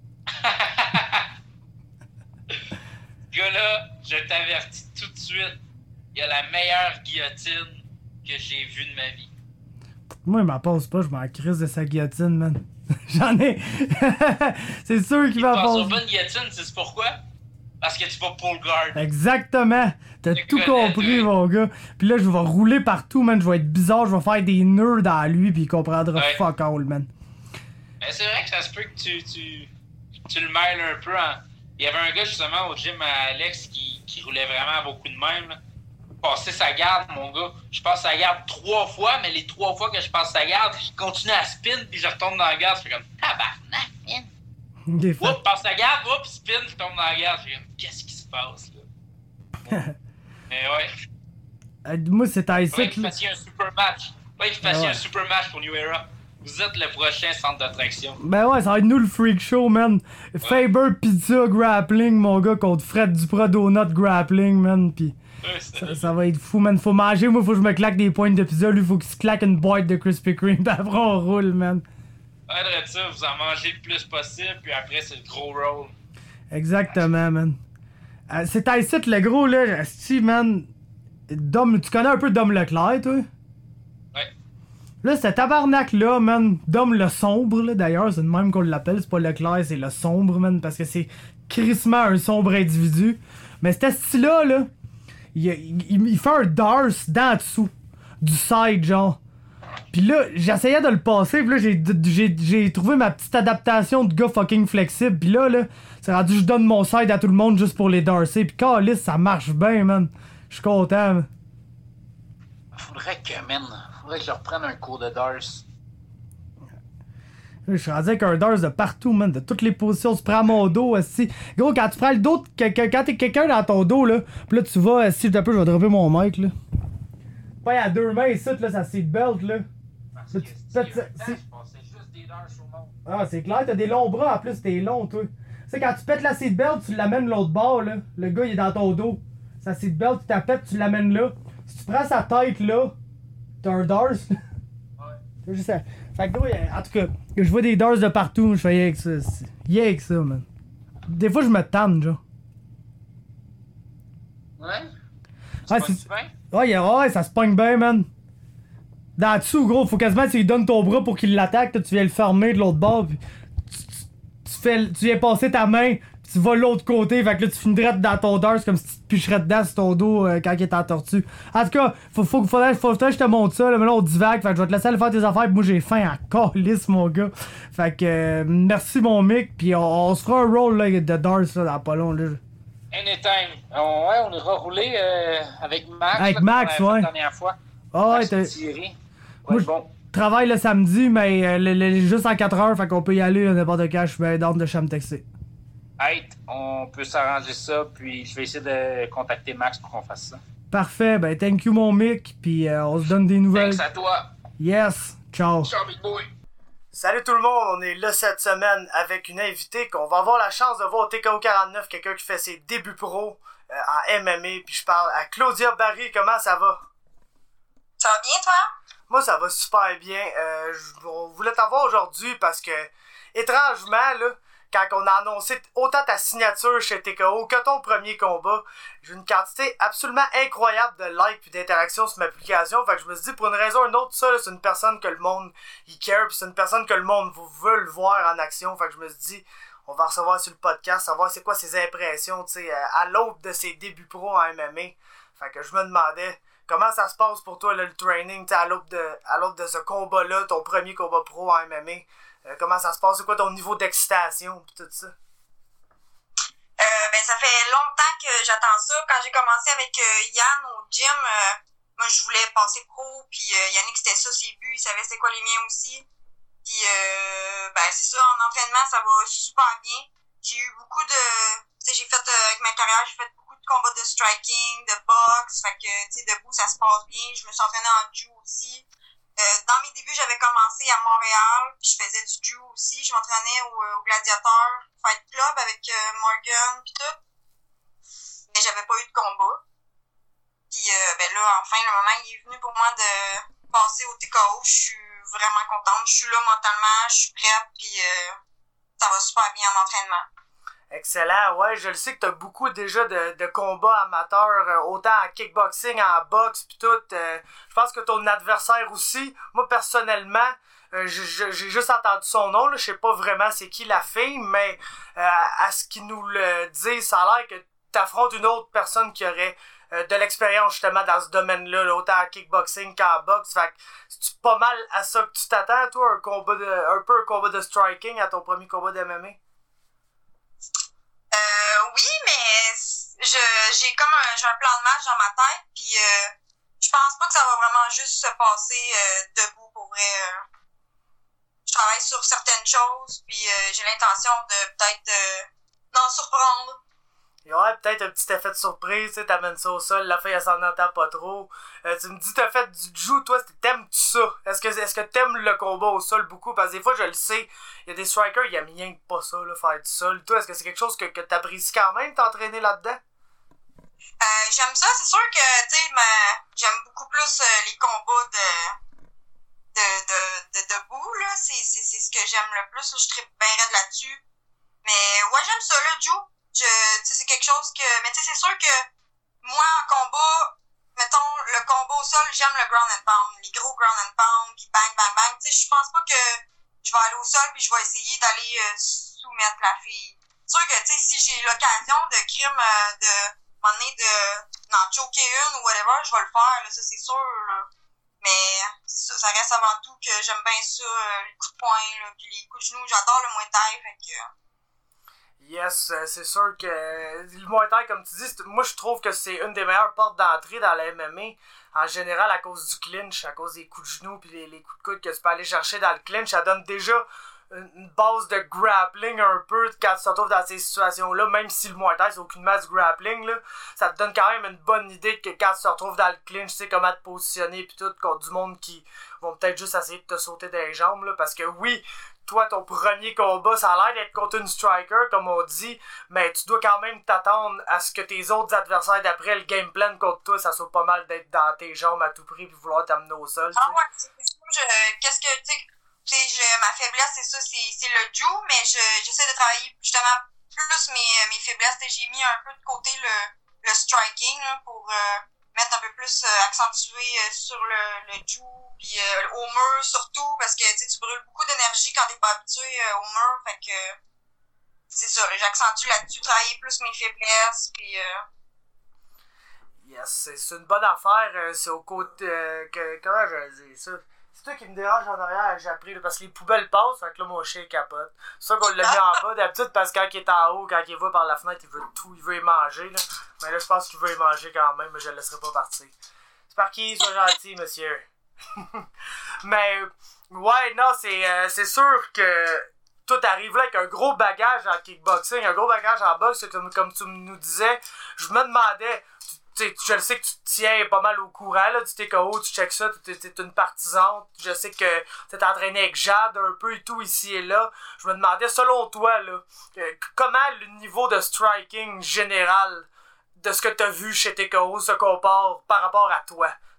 Ce gars-là, je t'avertis tout de suite, il a la meilleure guillotine que j'ai vue de ma vie. Moi, il m'en passe pas, je m'en crisse de sa guillotine, man. J'en ai. C'est sûr qu'il va passer. Sur bonne guillotine, tu sais pourquoi? Parce que tu vas pull guard. Exactement. T'as Je tout connais, compris, oui. mon gars. Puis là, je vais rouler partout, man. Je vais être bizarre, je vais faire des nœuds dans lui, puis il comprendra Ouais. fuck all, man. Mais c'est vrai que ça se peut que tu, tu, tu le mêles un peu. En... Il y avait un gars, justement, au gym à Alex, qui, qui roulait vraiment beaucoup de même. Là. Passer sa garde, mon gars. Je passe sa garde trois fois, mais les trois fois que je passe sa garde, je continue à spin, puis je retombe dans la garde. Je fais comme tabarnak, man. Des fois. Oups, passe la garde, oups, spin, je tombe dans la garde. Je fais comme, qu'est-ce qui se passe, là? Mais ouais. Euh, moi, c'est à Faudrait ici. que vous fassiez un super match. Faudrait que vous fassiez Ouais. un super match pour New Era. Vous êtes le prochain centre d'attraction. Ben ouais, ça va être nous le freak show, man. Ouais. Faber Pizza Grappling, mon gars, contre Fred Duprat Donut Grappling, man. Pis Ouais, ça, ça va être fou, man. Faut manger, moi, faut que je me claque des pointes de pizza. Lui, faut qu'il se claque une boîte de Krispy Kreme. Pis après, on roule, man. Ouais, de ça, vous en mangez le plus possible, puis après, c'est le gros roll. Exactement, man. Euh, c'est à ici, le gros, là. Asti, man. Dom, tu connais un peu Dom Leclerc, toi? Ouais. Là, ce tabarnak-là, man, Dom le sombre, là, d'ailleurs, c'est le même qu'on l'appelle, c'est pas Leclerc, c'est le sombre, man, parce que c'est crissement un sombre individu. Mais cet style-là, là, il, il, il fait un darce d'en dessous, du side, genre. Pis là, j'essayais de le passer, pis là, j'ai, j'ai, j'ai trouvé ma petite adaptation de gars fucking flexible, pis là, là, c'est rendu, je donne mon side à tout le monde juste pour les darcer, pis câlisse, ça marche bien, man. Je suis content, man. Faudrait que, man, faudrait que je reprenne un cours de Darce. Je suis rendu avec un Darce de partout, man, de toutes les positions. Tu prends mon dos, aussi. Gros, quand tu prends le dos, de, quand, quand t'es quelqu'un dans ton dos, là, pis là, tu vas, si je peux, je vais dropper mon mic, là. Pas à deux mains, ici, là, ça seatbelt, là. Parce que que tu si pètes il y ça- a un temps, c'est- je passais juste des Darce au monde. Ah, c'est clair, t'as des longs bras, en plus, t'es long, toi. Tu sais, quand tu pètes la seatbelt, tu l'amènes l'autre bord, là. Le gars, il est dans ton dos. Sa seatbelt, tu t'appelles, tu l'amènes là. Si tu prends sa tête, là, t'as un Darce. Ouais. C'est juste ça. Fait que gros, y a- en tout cas, je vois des Darce de partout, je fais y'a que ça. c'est- Y'a que ça, man. Des fois, je me tanne, genre. Ouais? Ah, C'est c'est- pas bien? Ouais, y a- ouais, ça se pogne bien, man. Dans dessous, gros, faut quasiment que tu lui donnes ton bras pour qu'il l'attaque, toi, tu viens le fermer de l'autre bord, pis tu, tu, tu fais, tu viens passer ta main, pis tu vas de l'autre côté, fait que là, tu finis direct dans ton Darce comme si tu te picherais dedans sur ton dos euh, quand il est en tortue. En tout cas, faut, faut, faudrait, faudrait que je te montre ça, là, mais là, on divague, fait que je vais te laisser aller faire tes affaires, pis moi, j'ai faim à calice, mon gars. Fait que, euh, merci, mon mic, pis on, on se fera un roll, là, de Darce, là, dans pas long, là. Anytime. On, ouais, on ira rouler euh, avec Max. Avec là, comme Max, on avait fait ouais. La dernière fois. Ah, ouais, Max t'as... Thierry. Moi, Ouais, je- bon. Travaille le samedi, mais euh, le- le- juste en quatre heures, fait qu'on peut y aller là, n'importe quand. Je suis bien down de chez me texter. Hey, on peut s'arranger ça, puis je vais essayer de contacter Max pour qu'on fasse ça. Parfait, ben thank you mon mic, puis euh, on se donne des nouvelles. Thanks à toi. Yes, ciao. Ciao, big boy. Salut tout le monde, on est là cette semaine avec une invitée qu'on va avoir la chance de voir au T K O quarante-neuf, quelqu'un qui fait ses débuts pro euh, en M M A, puis je parle à Claudia Barry. Comment ça va? Ça va bien, toi? Moi, ça va super bien. Euh, je- on voulait t'avoir aujourd'hui parce que, étrangement, là, quand on a annoncé autant ta signature chez T K O que ton premier combat, j'ai une quantité absolument incroyable de likes et d'interactions sur ma publication. Fait que je me suis dit, pour une raison ou une autre, ça, là, c'est une personne que le monde y care, puis c'est une personne que le monde veut le voir en action. Fait que je me suis dit, on va recevoir sur le podcast, savoir c'est quoi ses impressions, tu sais, à l'aube de ses débuts pro en M M A. Fait que je me demandais, comment ça se passe pour toi, là, le training, à l'aube de, à l'aube de ce combat-là, ton premier combat pro en M M A? Euh, comment ça se passe? C'est quoi ton niveau d'excitation pis tout ça? Euh, ben, ça fait longtemps que j'attends ça. Quand j'ai commencé avec euh, Yann au gym, euh, moi, je voulais passer pro, puis euh, Yannick, c'était ça ses buts, il savait c'était quoi les miens aussi. Puis, euh, ben, c'est ça, en entraînement, ça va super bien. J'ai eu beaucoup de... Tu sais, j'ai fait, euh, avec ma carrière, j'ai fait beaucoup de combats de striking, de boxe, fait que, tu sais, debout, ça se passe bien. Je me suis entraînée en jiu aussi. Euh, dans mes débuts, j'avais commencé à Montréal, puis je faisais du jiu aussi. Je m'entraînais au, au Gladiator Fight Club avec euh, Morgan puis tout. Mais j'avais pas eu de combat. Puis euh, ben là, enfin, le moment il est venu pour moi de passer au T K O. Je suis vraiment contente. Je suis là mentalement, je suis prête, puis euh, ça va super bien en entraînement. Excellent, ouais, je le sais que t'as beaucoup déjà de, de combats amateurs, euh, autant en kickboxing, en boxe, pis tout. Euh, je pense que ton adversaire aussi, moi personnellement, euh, j'ai juste entendu son nom, là, je sais pas vraiment c'est qui la fille, mais euh, à ce qu'ils nous le disent, ça a l'air que t'affrontes une autre personne qui aurait euh, de l'expérience justement dans ce domaine-là, là, autant en kickboxing qu'en boxe. Fait que c'est pas mal à ça que tu t'attends, toi, un combat de, un peu un combat de striking à ton premier combat de M M A? Euh, oui, mais je j'ai comme un, j'ai un plan de match dans ma tête, puis euh, je pense pas que ça va vraiment juste se passer euh, debout pour vrai. Euh, je travaille sur certaines choses, puis euh, j'ai l'intention de peut-être euh, d'en surprendre. Il y aurait peut-être un petit effet de surprise, tu sais, t'amènes ça au sol, la fille elle s'en entend pas trop. Euh, tu me dis t'as fait du jiu, toi, t'aimes-tu ça? Est-ce que est-ce que t'aimes le combat au sol beaucoup? Parce que des fois, je le sais, il y a des strikers, ils aiment rien que pas ça, là, faire du sol. Toi, est-ce que c'est quelque chose que, que t'apprécies quand même, t'entraîner là-dedans? Euh, j'aime ça, c'est sûr que, tu sais, j'aime beaucoup plus euh, les combats de, de, de, de debout, là. C'est, c'est, c'est ce que j'aime le plus, là. Je tripe bien raide là-dessus. Mais, ouais, j'aime ça, le jiu. Je, tu sais, c'est quelque chose que, mais tu sais, c'est sûr que, moi, en combat, mettons, le combat au sol, j'aime le ground and pound, les gros ground and pound, puis bang, bang, bang. Tu sais, je pense pas que je vais aller au sol puis je vais essayer d'aller euh, soumettre la fille. C'est sûr que, tu sais, si j'ai l'occasion de crime, euh, de, m'emmener de, d'en choquer une ou whatever, je vais le faire, là, ça, c'est sûr, là. Mais, c'est ça, ça reste avant tout que j'aime bien ça, euh, les coups de poing, là, puis les coups de genoux, j'adore le Muay Thai, fait que... Yes, euh, c'est sûr que le Muay Thai, comme tu dis, moi je trouve que c'est une des meilleures portes d'entrée dans la M M A. En général, à cause du clinch, à cause des coups de genoux puis les, les coups de coude que tu peux aller chercher dans le clinch, ça donne déjà une, une base de grappling un peu quand tu te retrouves dans ces situations-là. Même si le Muay Thai, c'est aucunement du grappling, là, ça te donne quand même une bonne idée que quand tu te retrouves dans le clinch, tu sais comment te positionner puis tout, contre du monde qui vont peut-être juste essayer de te sauter dans les jambes, là, parce que oui, toi, ton premier combat, ça a l'air d'être contre une striker, comme on dit, mais tu dois quand même t'attendre à ce que tes autres adversaires, d'après le game plan contre toi, ça soit pas mal d'être dans tes jambes à tout prix puis vouloir t'amener au sol. Ah ouais, c'est sûr, qu'est-ce que, tu sais, ma faiblesse, c'est ça, c'est, c'est le jiu, mais je, j'essaie de travailler justement plus mes, mes faiblesses. J'ai mis un peu de côté le, le striking là, pour euh, mettre un peu plus euh, accentué euh, sur le, le jiu, puis euh, au mur surtout, parce que tu brûles beaucoup d'énergie quand t'es pas habitué euh, au mur, fait que c'est ça, j'accentue là-dessus, travailler plus mes faiblesses, puis... Euh... Yes, c'est, c'est une bonne affaire, euh, c'est au côté... Euh, que, comment je vais dire ça? C'est toi qui me dérange en arrière, j'ai appris, là, parce que les poubelles passent, fait que là, mon chien capote. C'est ça qu'on l'a mis en bas, d'habitude, parce que quand il est en haut, quand il voit par la fenêtre, il veut tout, il veut y manger, là. Mais là, je pense qu'il veut y manger quand même, mais je le laisserai pas partir. C'est par qui, sois gentil, monsieur. Mais, ouais, non, c'est, euh, c'est sûr que tout arrive là avec un gros bagage en kickboxing, un gros bagage en boxe, comme, comme tu nous disais. Je me demandais... Tu sais, je le sais que tu te tiens pas mal au courant, là, du T K O, tu checkes ça, tu es une partisane. Je sais que tu t'es entraîné avec Jade un peu et tout, ici et là. Je me demandais, selon toi, là, euh, comment le niveau de striking général de ce que tu as vu chez T K O se compare par rapport à toi?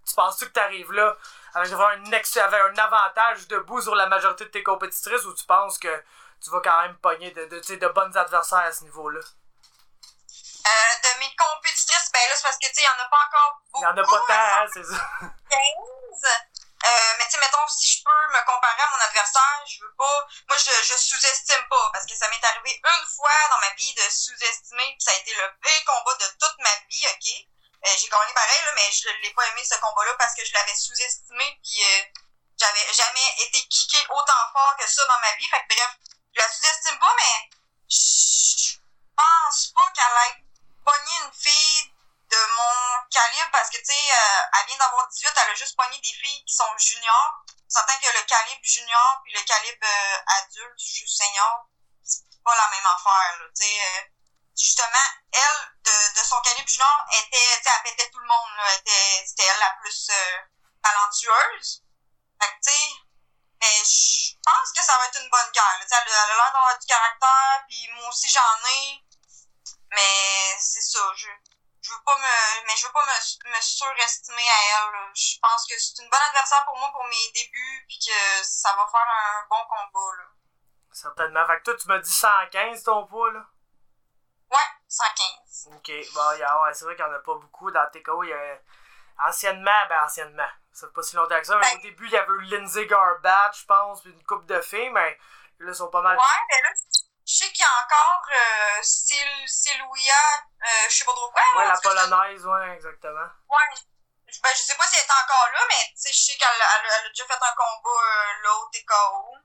tu penses-tu que t'arrives là avec un, ex- avec un avantage debout sur la majorité de tes compétitrices, ou tu penses que tu vas quand même pogner de, de, de, de bonnes adversaires à ce niveau-là? Euh, de mes compétitrices, ben là, c'est parce que, tu sais, il y en a pas encore beaucoup. Il y en a pas tant, hein, c'est ça. quinze. Euh, mais tu sais, mettons, si je peux me comparer à mon adversaire, je veux pas... Moi, je, je sous-estime pas, parce que ça m'est arrivé une fois dans ma vie de sous-estimer, puis ça a été le pire combat de toute ma vie, OK? Euh, j'ai gagné pareil, là, mais je l'ai pas aimé, ce combat-là, parce que je l'avais sous-estimé, puis euh, j'avais jamais été kické autant fort que ça dans ma vie. Fait que bref, je la sous-estime pas, mais je pense pas qu'elle ait pogné une fille de mon calibre, parce que, tu sais, euh, elle vient d'avoir dix-huit, elle a juste pogné des filles qui sont juniors. S'entend que le calibre junior puis le calibre euh, adulte, je suis senior, c'est pas la même affaire, là, tu sais. Euh, justement, elle, de, de son calibre junior, était, tu sais, elle pétait tout le monde, là, était, c'était elle la plus euh, talentueuse. Fait que, tu sais, mais je pense que ça va être une bonne guerre, là, tu sais, elle, elle a l'air d'avoir du caractère, puis moi aussi j'en ai, mais c'est ça, je... Je veux pas me, mais je veux pas me, me surestimer à elle, là. Je pense que c'est une bonne adversaire pour moi pour mes débuts, puis que ça va faire un bon combat, là. Certainement. Fait que toi, tu m'as dit cent quinze ton poids, là? Ouais, cent quinze. Ok. Bon, y a, ouais, c'est vrai qu'il y en a pas beaucoup. Dans T K O, il y a... Anciennement, ben anciennement. Ça fait pas si longtemps que ça, mais ben, au début, il y avait eu Lindsay Garbatch, je pense, puis une couple de filles, mais là, ils sont pas mal... Ouais, mais là... Je sais qu'il y a encore euh, Sil- Silouia, euh, je sais pas trop quoi. Ouais, la polonaise, ouais, exactement. Ouais, ben, je sais pas si elle est encore là, mais tu sais, je sais qu'elle elle, elle a déjà fait un combat euh, là au T K O.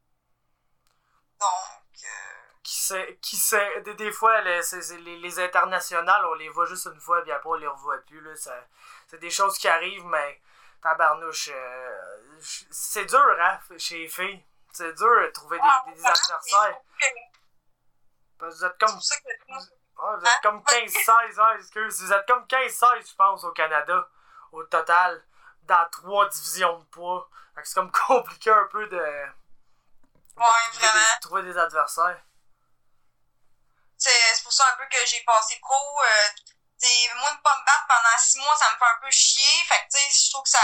Donc... Euh... Qui sait, qui sait, des, des fois, les, c'est, c'est, les, les internationales, on les voit juste une fois, puis après, on les revoit plus, là. Ça, c'est des choses qui arrivent, mais tabarnouche, euh, c'est dur, hein, chez les filles. C'est dur de trouver des, ah, des, des adversaires. Parce que vous êtes comme... Ouais, vous êtes comme quinze seize, hein, excuse. Vous êtes comme quinze seize, je pense, au Canada, au total, dans trois divisions de poids. Fait que c'est comme compliqué un peu de... de ouais, trouver, vraiment. des, trouver des adversaires. C'est, c'est pour ça un peu que j'ai passé pro. Euh, t'sais, moi, de pas me battre pendant six mois, ça me fait un peu chier. Fait que, tu sais, je trouve que ça...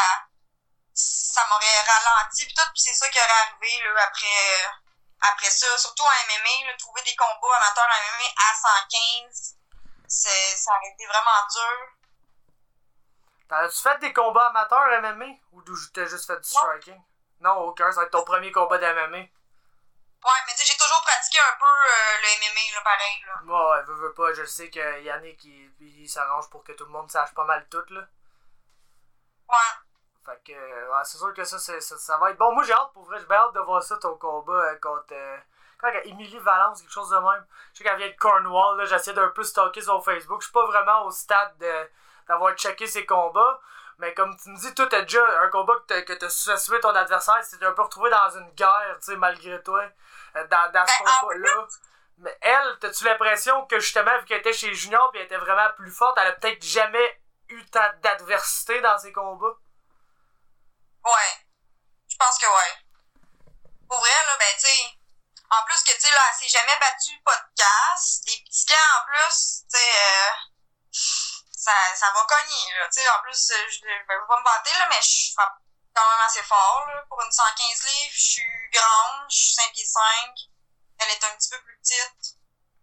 ça m'aurait ralenti pis tout, pis c'est ça qui aurait arrivé là, après, après ça, surtout en M M A, là, trouver des combats amateurs en M M A à cent quinze, c'est, ça aurait été vraiment dur. T'as-tu fait des combats amateurs M M A ou t'as juste fait du striking? Non, non aucun, ça va être ton premier combat de M M A. Ouais, mais tu sais, j'ai toujours pratiqué un peu euh, le M M A, là, pareil, là. Ouais, ouais, veux, veux pas, je sais que Yannick, il, il s'arrange pour que tout le monde sache pas mal tout, là. Ouais. Fait que, ouais, c'est sûr que ça, c'est, ça, ça va être bon. Moi, j'ai hâte, pour vrai, j'ai bien hâte de voir ça, ton combat euh, contre, euh, contre Émilie Valence, quelque chose de même. Je sais qu'elle vient de Cornwall, là, j'essaie d'un peu stalker sur Facebook. Je suis pas vraiment au stade de, d'avoir checké ses combats, mais comme tu me dis, toi, t'as déjà un combat que t'as, que t'as sous-estimé ton adversaire, c'est un peu retrouvé dans une guerre, tu sais, malgré toi, euh, dans, dans ce ben, combat-là. Mais elle, t'as-tu l'impression que, justement, vu qu'elle était chez Junior pis elle était vraiment plus forte, elle a peut-être jamais eu tant d'adversité dans ses combats? Ouais. Je pense que ouais. Pour vrai, là, ben, tu sais, en plus que, tu sais, là, elle s'est jamais battue, pas de casse. Des petits gants, en plus, tu sais, euh, ça, ça va cogner, là. Tu sais, en plus, je, ben, je vais pas me battre, là, mais je frappe quand même assez fort, là. Pour une cent quinze livres, je suis grande, je suis cinq pieds cinq. Elle est un petit peu plus petite.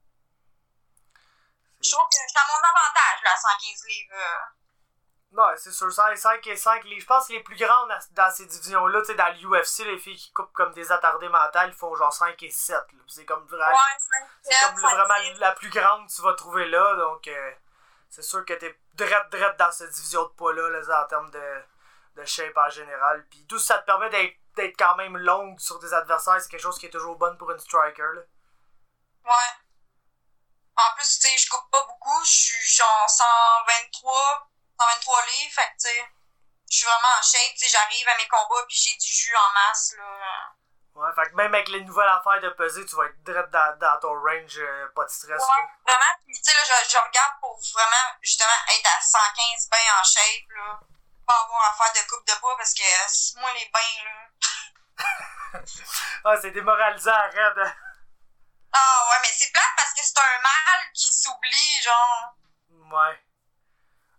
Je trouve que je suis à mon avantage, là, à cent quinze livres. Euh. Non, c'est sûr, cinq et cinq. Les, je pense que les plus grandes dans ces divisions-là, tu sais, dans l'U F C, les filles qui coupent comme des attardées mentales, ils font genre cinq et sept. Là. C'est comme vraiment, ouais, cinq, c'est sept, comme cinq, vraiment six. La plus grande que tu vas trouver là. Donc, euh, c'est sûr que t'es drette, drette dans cette division de poids-là, là, en termes de, de shape en général. Puis tout ça te permet d'être, d'être quand même longue sur des adversaires. C'est quelque chose qui est toujours bonne pour une striker. Là. Ouais. En plus, tu sais, je coupe pas beaucoup. Je suis genre cent vingt-trois livres, fait que, tu sais, je suis vraiment en shape, tu sais, j'arrive à mes combats pis j'ai du jus en masse, là. Ouais, fait que même avec les nouvelles affaires de peser, tu vas être direct dans, dans ton range, euh, pas de stress, ouais, là. Vraiment, pis tu sais, là, je, je regarde pour vraiment, justement, être à cent quinze bains en shape, là. Pas avoir à faire de coupe de poids, parce que, c'est moi, les bains, là. Ah, c'est démoralisant, arrête, hein. Ah, ouais, mais c'est plate parce que c'est un mal qui s'oublie, genre. Ouais.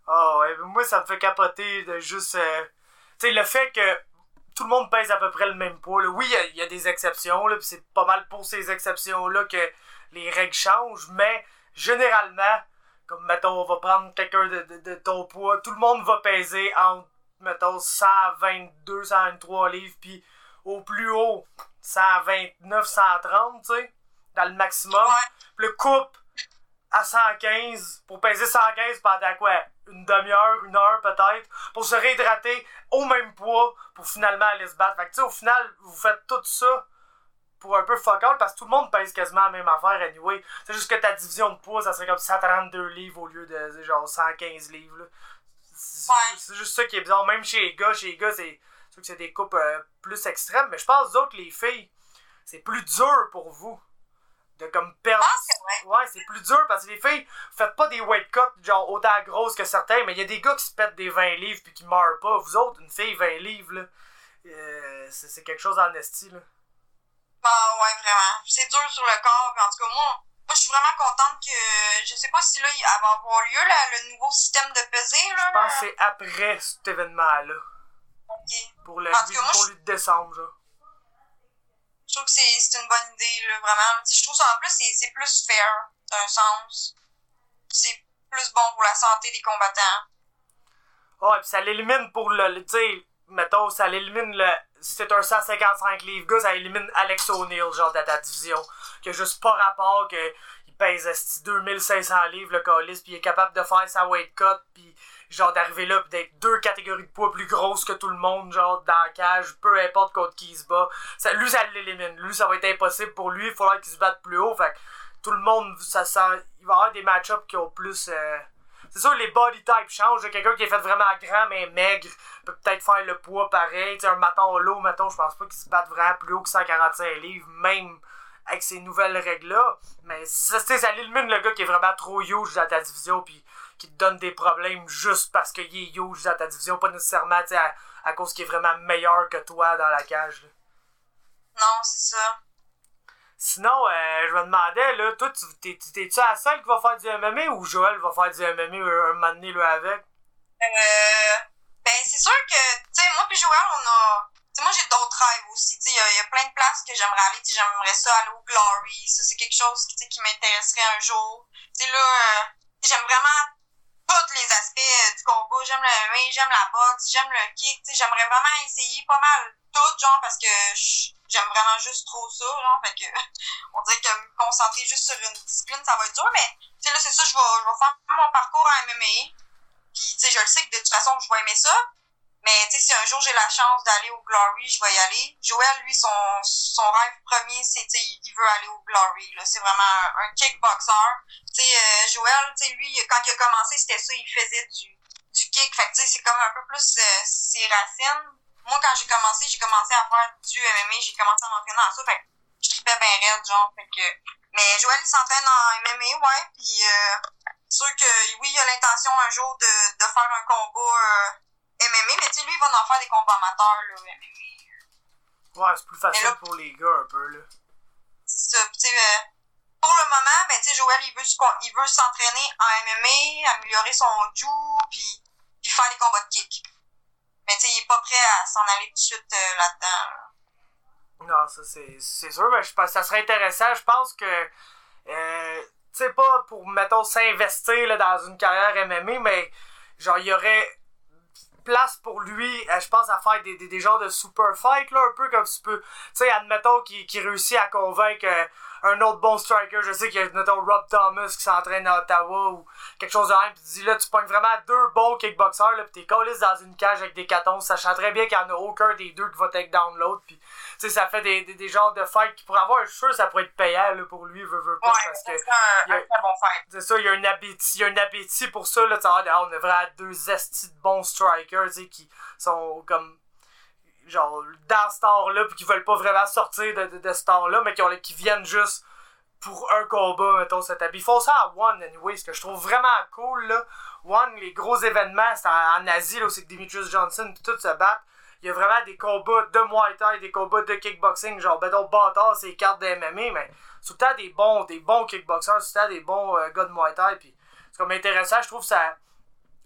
Ah ouais, moi ça me fait capoter de juste... Euh, tu sais, le fait que tout le monde pèse à peu près le même poids. Là. Oui, il y, y a des exceptions, là, puis c'est pas mal pour ces exceptions-là que les règles changent, mais généralement, comme mettons, on va prendre quelqu'un de, de, de ton poids, tout le monde va peser entre, mettons, cent vingt-deux, cent vingt-trois livres, puis au plus haut, cent vingt-neuf, cent trente, tu sais, dans le maximum. Ouais. Puis le couple à cent quinze, pour peser cent quinze pendant quoi? Une demi-heure, une heure peut-être, pour se réhydrater au même poids, pour finalement aller se battre. Fait que tu sais, au final, vous faites tout ça pour un peu fuck all, parce que tout le monde pèse quasiment la même affaire anyway. C'est juste que ta division de poids, ça serait comme cent trente-deux livres au lieu de genre cent quinze livres, là. C'est, Ouais. c'est juste ça qui est bizarre. Même chez les gars, chez les gars, c'est sûr que c'est des coupes euh, plus extrêmes, mais je pense aux autres, les filles, c'est plus dur pour vous de comme perdre. Ah, c'est vrai. Ouais, c'est plus dur parce que les filles, vous faites pas des weight cuts genre autant grosses que certains, mais il y a des gars qui se pètent des vingt livres puis qui meurent pas. Vous autres, une fille vingt livres, là, euh, c'est, c'est quelque chose en esti, là. Ah ouais, vraiment. C'est dur sur le corps. En tout cas, moi, moi je suis vraiment contente que... Je sais pas si là, il va avoir lieu, là, le nouveau système de pesée, là. Je pense que c'est après cet événement-là. Ok. Pour le En tout cas, moi, pour je- le décembre, genre. Je trouve que c'est, c'est une bonne idée, là, vraiment. Tu sais, je trouve ça, en plus, c'est, c'est plus fair, d'un sens. C'est plus bon pour la santé des combattants. Ouais, pis ça l'élimine pour le, le tu sais, mettons, ça l'élimine le, si c'est un cent cinquante-cinq livres gars, ça élimine Alex O'Neill, genre, de ta division. Qui a juste pas rapport que il pèse esti deux mille cinq cents livres, le calice, pis il est capable de faire sa weight cut, pis genre d'arriver là, pis d'être deux catégories de poids plus grosses que tout le monde, genre, dans la cage, peu importe contre qui il se bat. Ça, lui, ça l'élimine. Lui, ça va être impossible pour lui, il faudra qu'il se batte plus haut, fait que tout le monde, ça sent, il va y avoir des match-ups qui ont plus... Euh, c'est sûr, les body types changent. Quelqu'un qui est fait vraiment grand mais maigre peut peut-être faire le poids pareil. T'sais, un maton low, mettons, je pense pas qu'il se batte vraiment plus haut que cent quarante-cinq livres, même avec ces nouvelles règles-là. Mais ça, ça élimine le gars qui est vraiment trop huge dans ta division puis qui te donne des problèmes juste parce qu'il est huge dans ta division, pas nécessairement à, à cause qu'il est vraiment meilleur que toi dans la cage. Là. Non, c'est ça. Sinon, euh, je me demandais, là, toi, tu, t'es, t'es-tu la seule qui va faire du M M A ou Joël va faire du M M A un, un moment donné, là, avec? Euh, ben, c'est sûr que, tu sais, moi puis Joël, on a... Tu sais, moi, j'ai d'autres rêves aussi. Tu sais, il y, y a plein de places que j'aimerais aller. Tu sais, j'aimerais ça aller au Glory. Ça, c'est quelque chose qui, tu sais, qui m'intéresserait un jour. Tu sais, là, euh, j'aime vraiment tous les aspects euh, du combat. J'aime le M M A, j'aime la boxe, j'aime le kick. Tu sais, j'aimerais vraiment essayer pas mal tout, genre, parce que j'aime vraiment juste trop ça, genre. Fait que, on dirait que me concentrer juste sur une discipline, ça va être dur. Mais, tu sais, là, c'est ça, je vais, je vais faire mon parcours en M M A. Puis, tu sais, je le sais que de toute façon, je vais aimer ça. Mais, tu sais, si un jour j'ai la chance d'aller au Glory, je vais y aller. Joël, lui, son, son rêve premier, c'est, tu sais, il veut aller au Glory, là. C'est vraiment un, un kickboxer. Tu sais, euh, Joël, tu sais, lui, quand il a commencé, c'était ça, il faisait du, du kick. Fait que, tu sais, c'est comme un peu plus euh, ses racines. Moi, quand j'ai commencé, j'ai commencé à faire du M M A, j'ai commencé à m'entraîner dans ça. Fait que je tripais bien raide, genre. Fait que, mais Joël, il s'entraîne en M M A, ouais. Puis, euh, c'est sûr que, oui, il a l'intention un jour de, de faire un combat euh, M M A, mais tu sais, lui, il va en faire des combats amateurs, là, M M A. Ouais, c'est plus facile là, pour les gars, un peu, là. C'est ça. Puis, tu sais, euh, pour le moment, ben, tu sais, Joël, il veut, il veut s'entraîner en M M A, améliorer son jiu, puis, puis faire des combats de kick. Mais, tu sais, il est pas prêt à s'en aller tout de suite euh, là-dedans, là. Non, ça, c'est, c'est sûr, mais je pense que ça serait intéressant. Je pense que, euh, tu sais, pas pour, mettons, s'investir là, dans une carrière M M A, mais genre, il y aurait place pour lui, euh, je pense, à faire des, des, des genres de super fight, là, un peu comme tu peux, tu sais, admettons qu'il, qu'il réussit à convaincre euh, un autre bon striker. Je sais qu'il y a, mettons, Rob Thomas qui s'entraîne à Ottawa ou quelque chose de même, pis tu dis, là, tu pognes vraiment deux bons kickboxers, là, pis t'es collé dans une cage avec des catons, sachant très bien qu'il n'y en a aucun des deux qui va take down l'autre, pis tu sais, ça fait des, des, des genres de fights qui pourraient avoir, je suis sûr, ça pourrait être payant, là, pour lui, veut, veut pas, Ouais, parce que c'est un, a, un très bon fight. c'est ça, il y a un appétit, il y a un appétit pour ça, là, tu sais, ah, on a vraiment deux estis de bons strikers, tu sais, qui sont comme, genre, dans ce temps-là, pis qui veulent pas vraiment sortir de, de, de ce temps-là, mais qui, ont, qui viennent juste pour un combat, mettons, cet habit. Ils font ça à One, anyway, ce que je trouve vraiment cool, là. One, les gros événements, c'est en, en Asie, là, où c'est que Demetrius Johnson, pis tout se battent. Il y a vraiment des combats de Muay Thai, des combats de kickboxing, genre, ben, d'autres bâtards, c'est les cartes de M M A, mais c'est tout le temps des bons, des bons kickboxers, c'est tout le temps des bons euh, gars de Muay Thai, pis c'est comme intéressant, je trouve ça,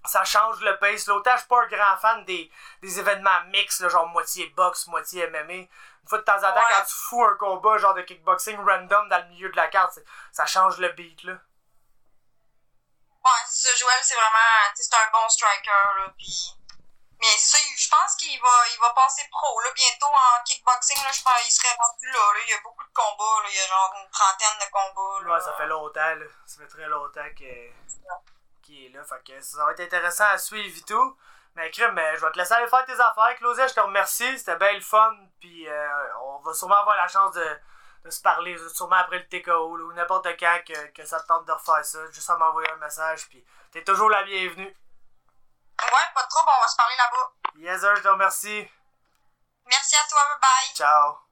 ça change le pace. Là, autant je suis pas un grand fan des, des événements mix, là, genre moitié boxe, moitié M M A. Une fois de temps en temps, Ouais. quand tu fous un combat genre de kickboxing random dans le milieu de la carte, ça change le beat, là. Ouais, c'est ça, Joël, c'est vraiment, tu sais, c'est un bon striker, là, pis... Mais c'est ça, je pense qu'il va, il va passer pro, là, bientôt en kickboxing, là, je pense qu'il serait rendu là, là, il y a beaucoup de combats, là, il y a genre une trentaine de combats, là. Ouais, ça fait longtemps, là. Ça fait très longtemps que... qu'il est là, fait que ça va être intéressant à suivre et tout. Mais crème, je vais te laisser aller faire tes affaires, Claudia, je te remercie, c'était bien le fun, puis euh, on va sûrement avoir la chance de, de se parler, sûrement après le T K O, là, ou n'importe quand que, que ça te tente de refaire ça, juste à m'envoyer un message, puis t'es toujours la bienvenue. Ouais, pas de trouble, on va se parler là-bas. Yes, sir, je te remercie. Merci à toi, bye bye. Ciao.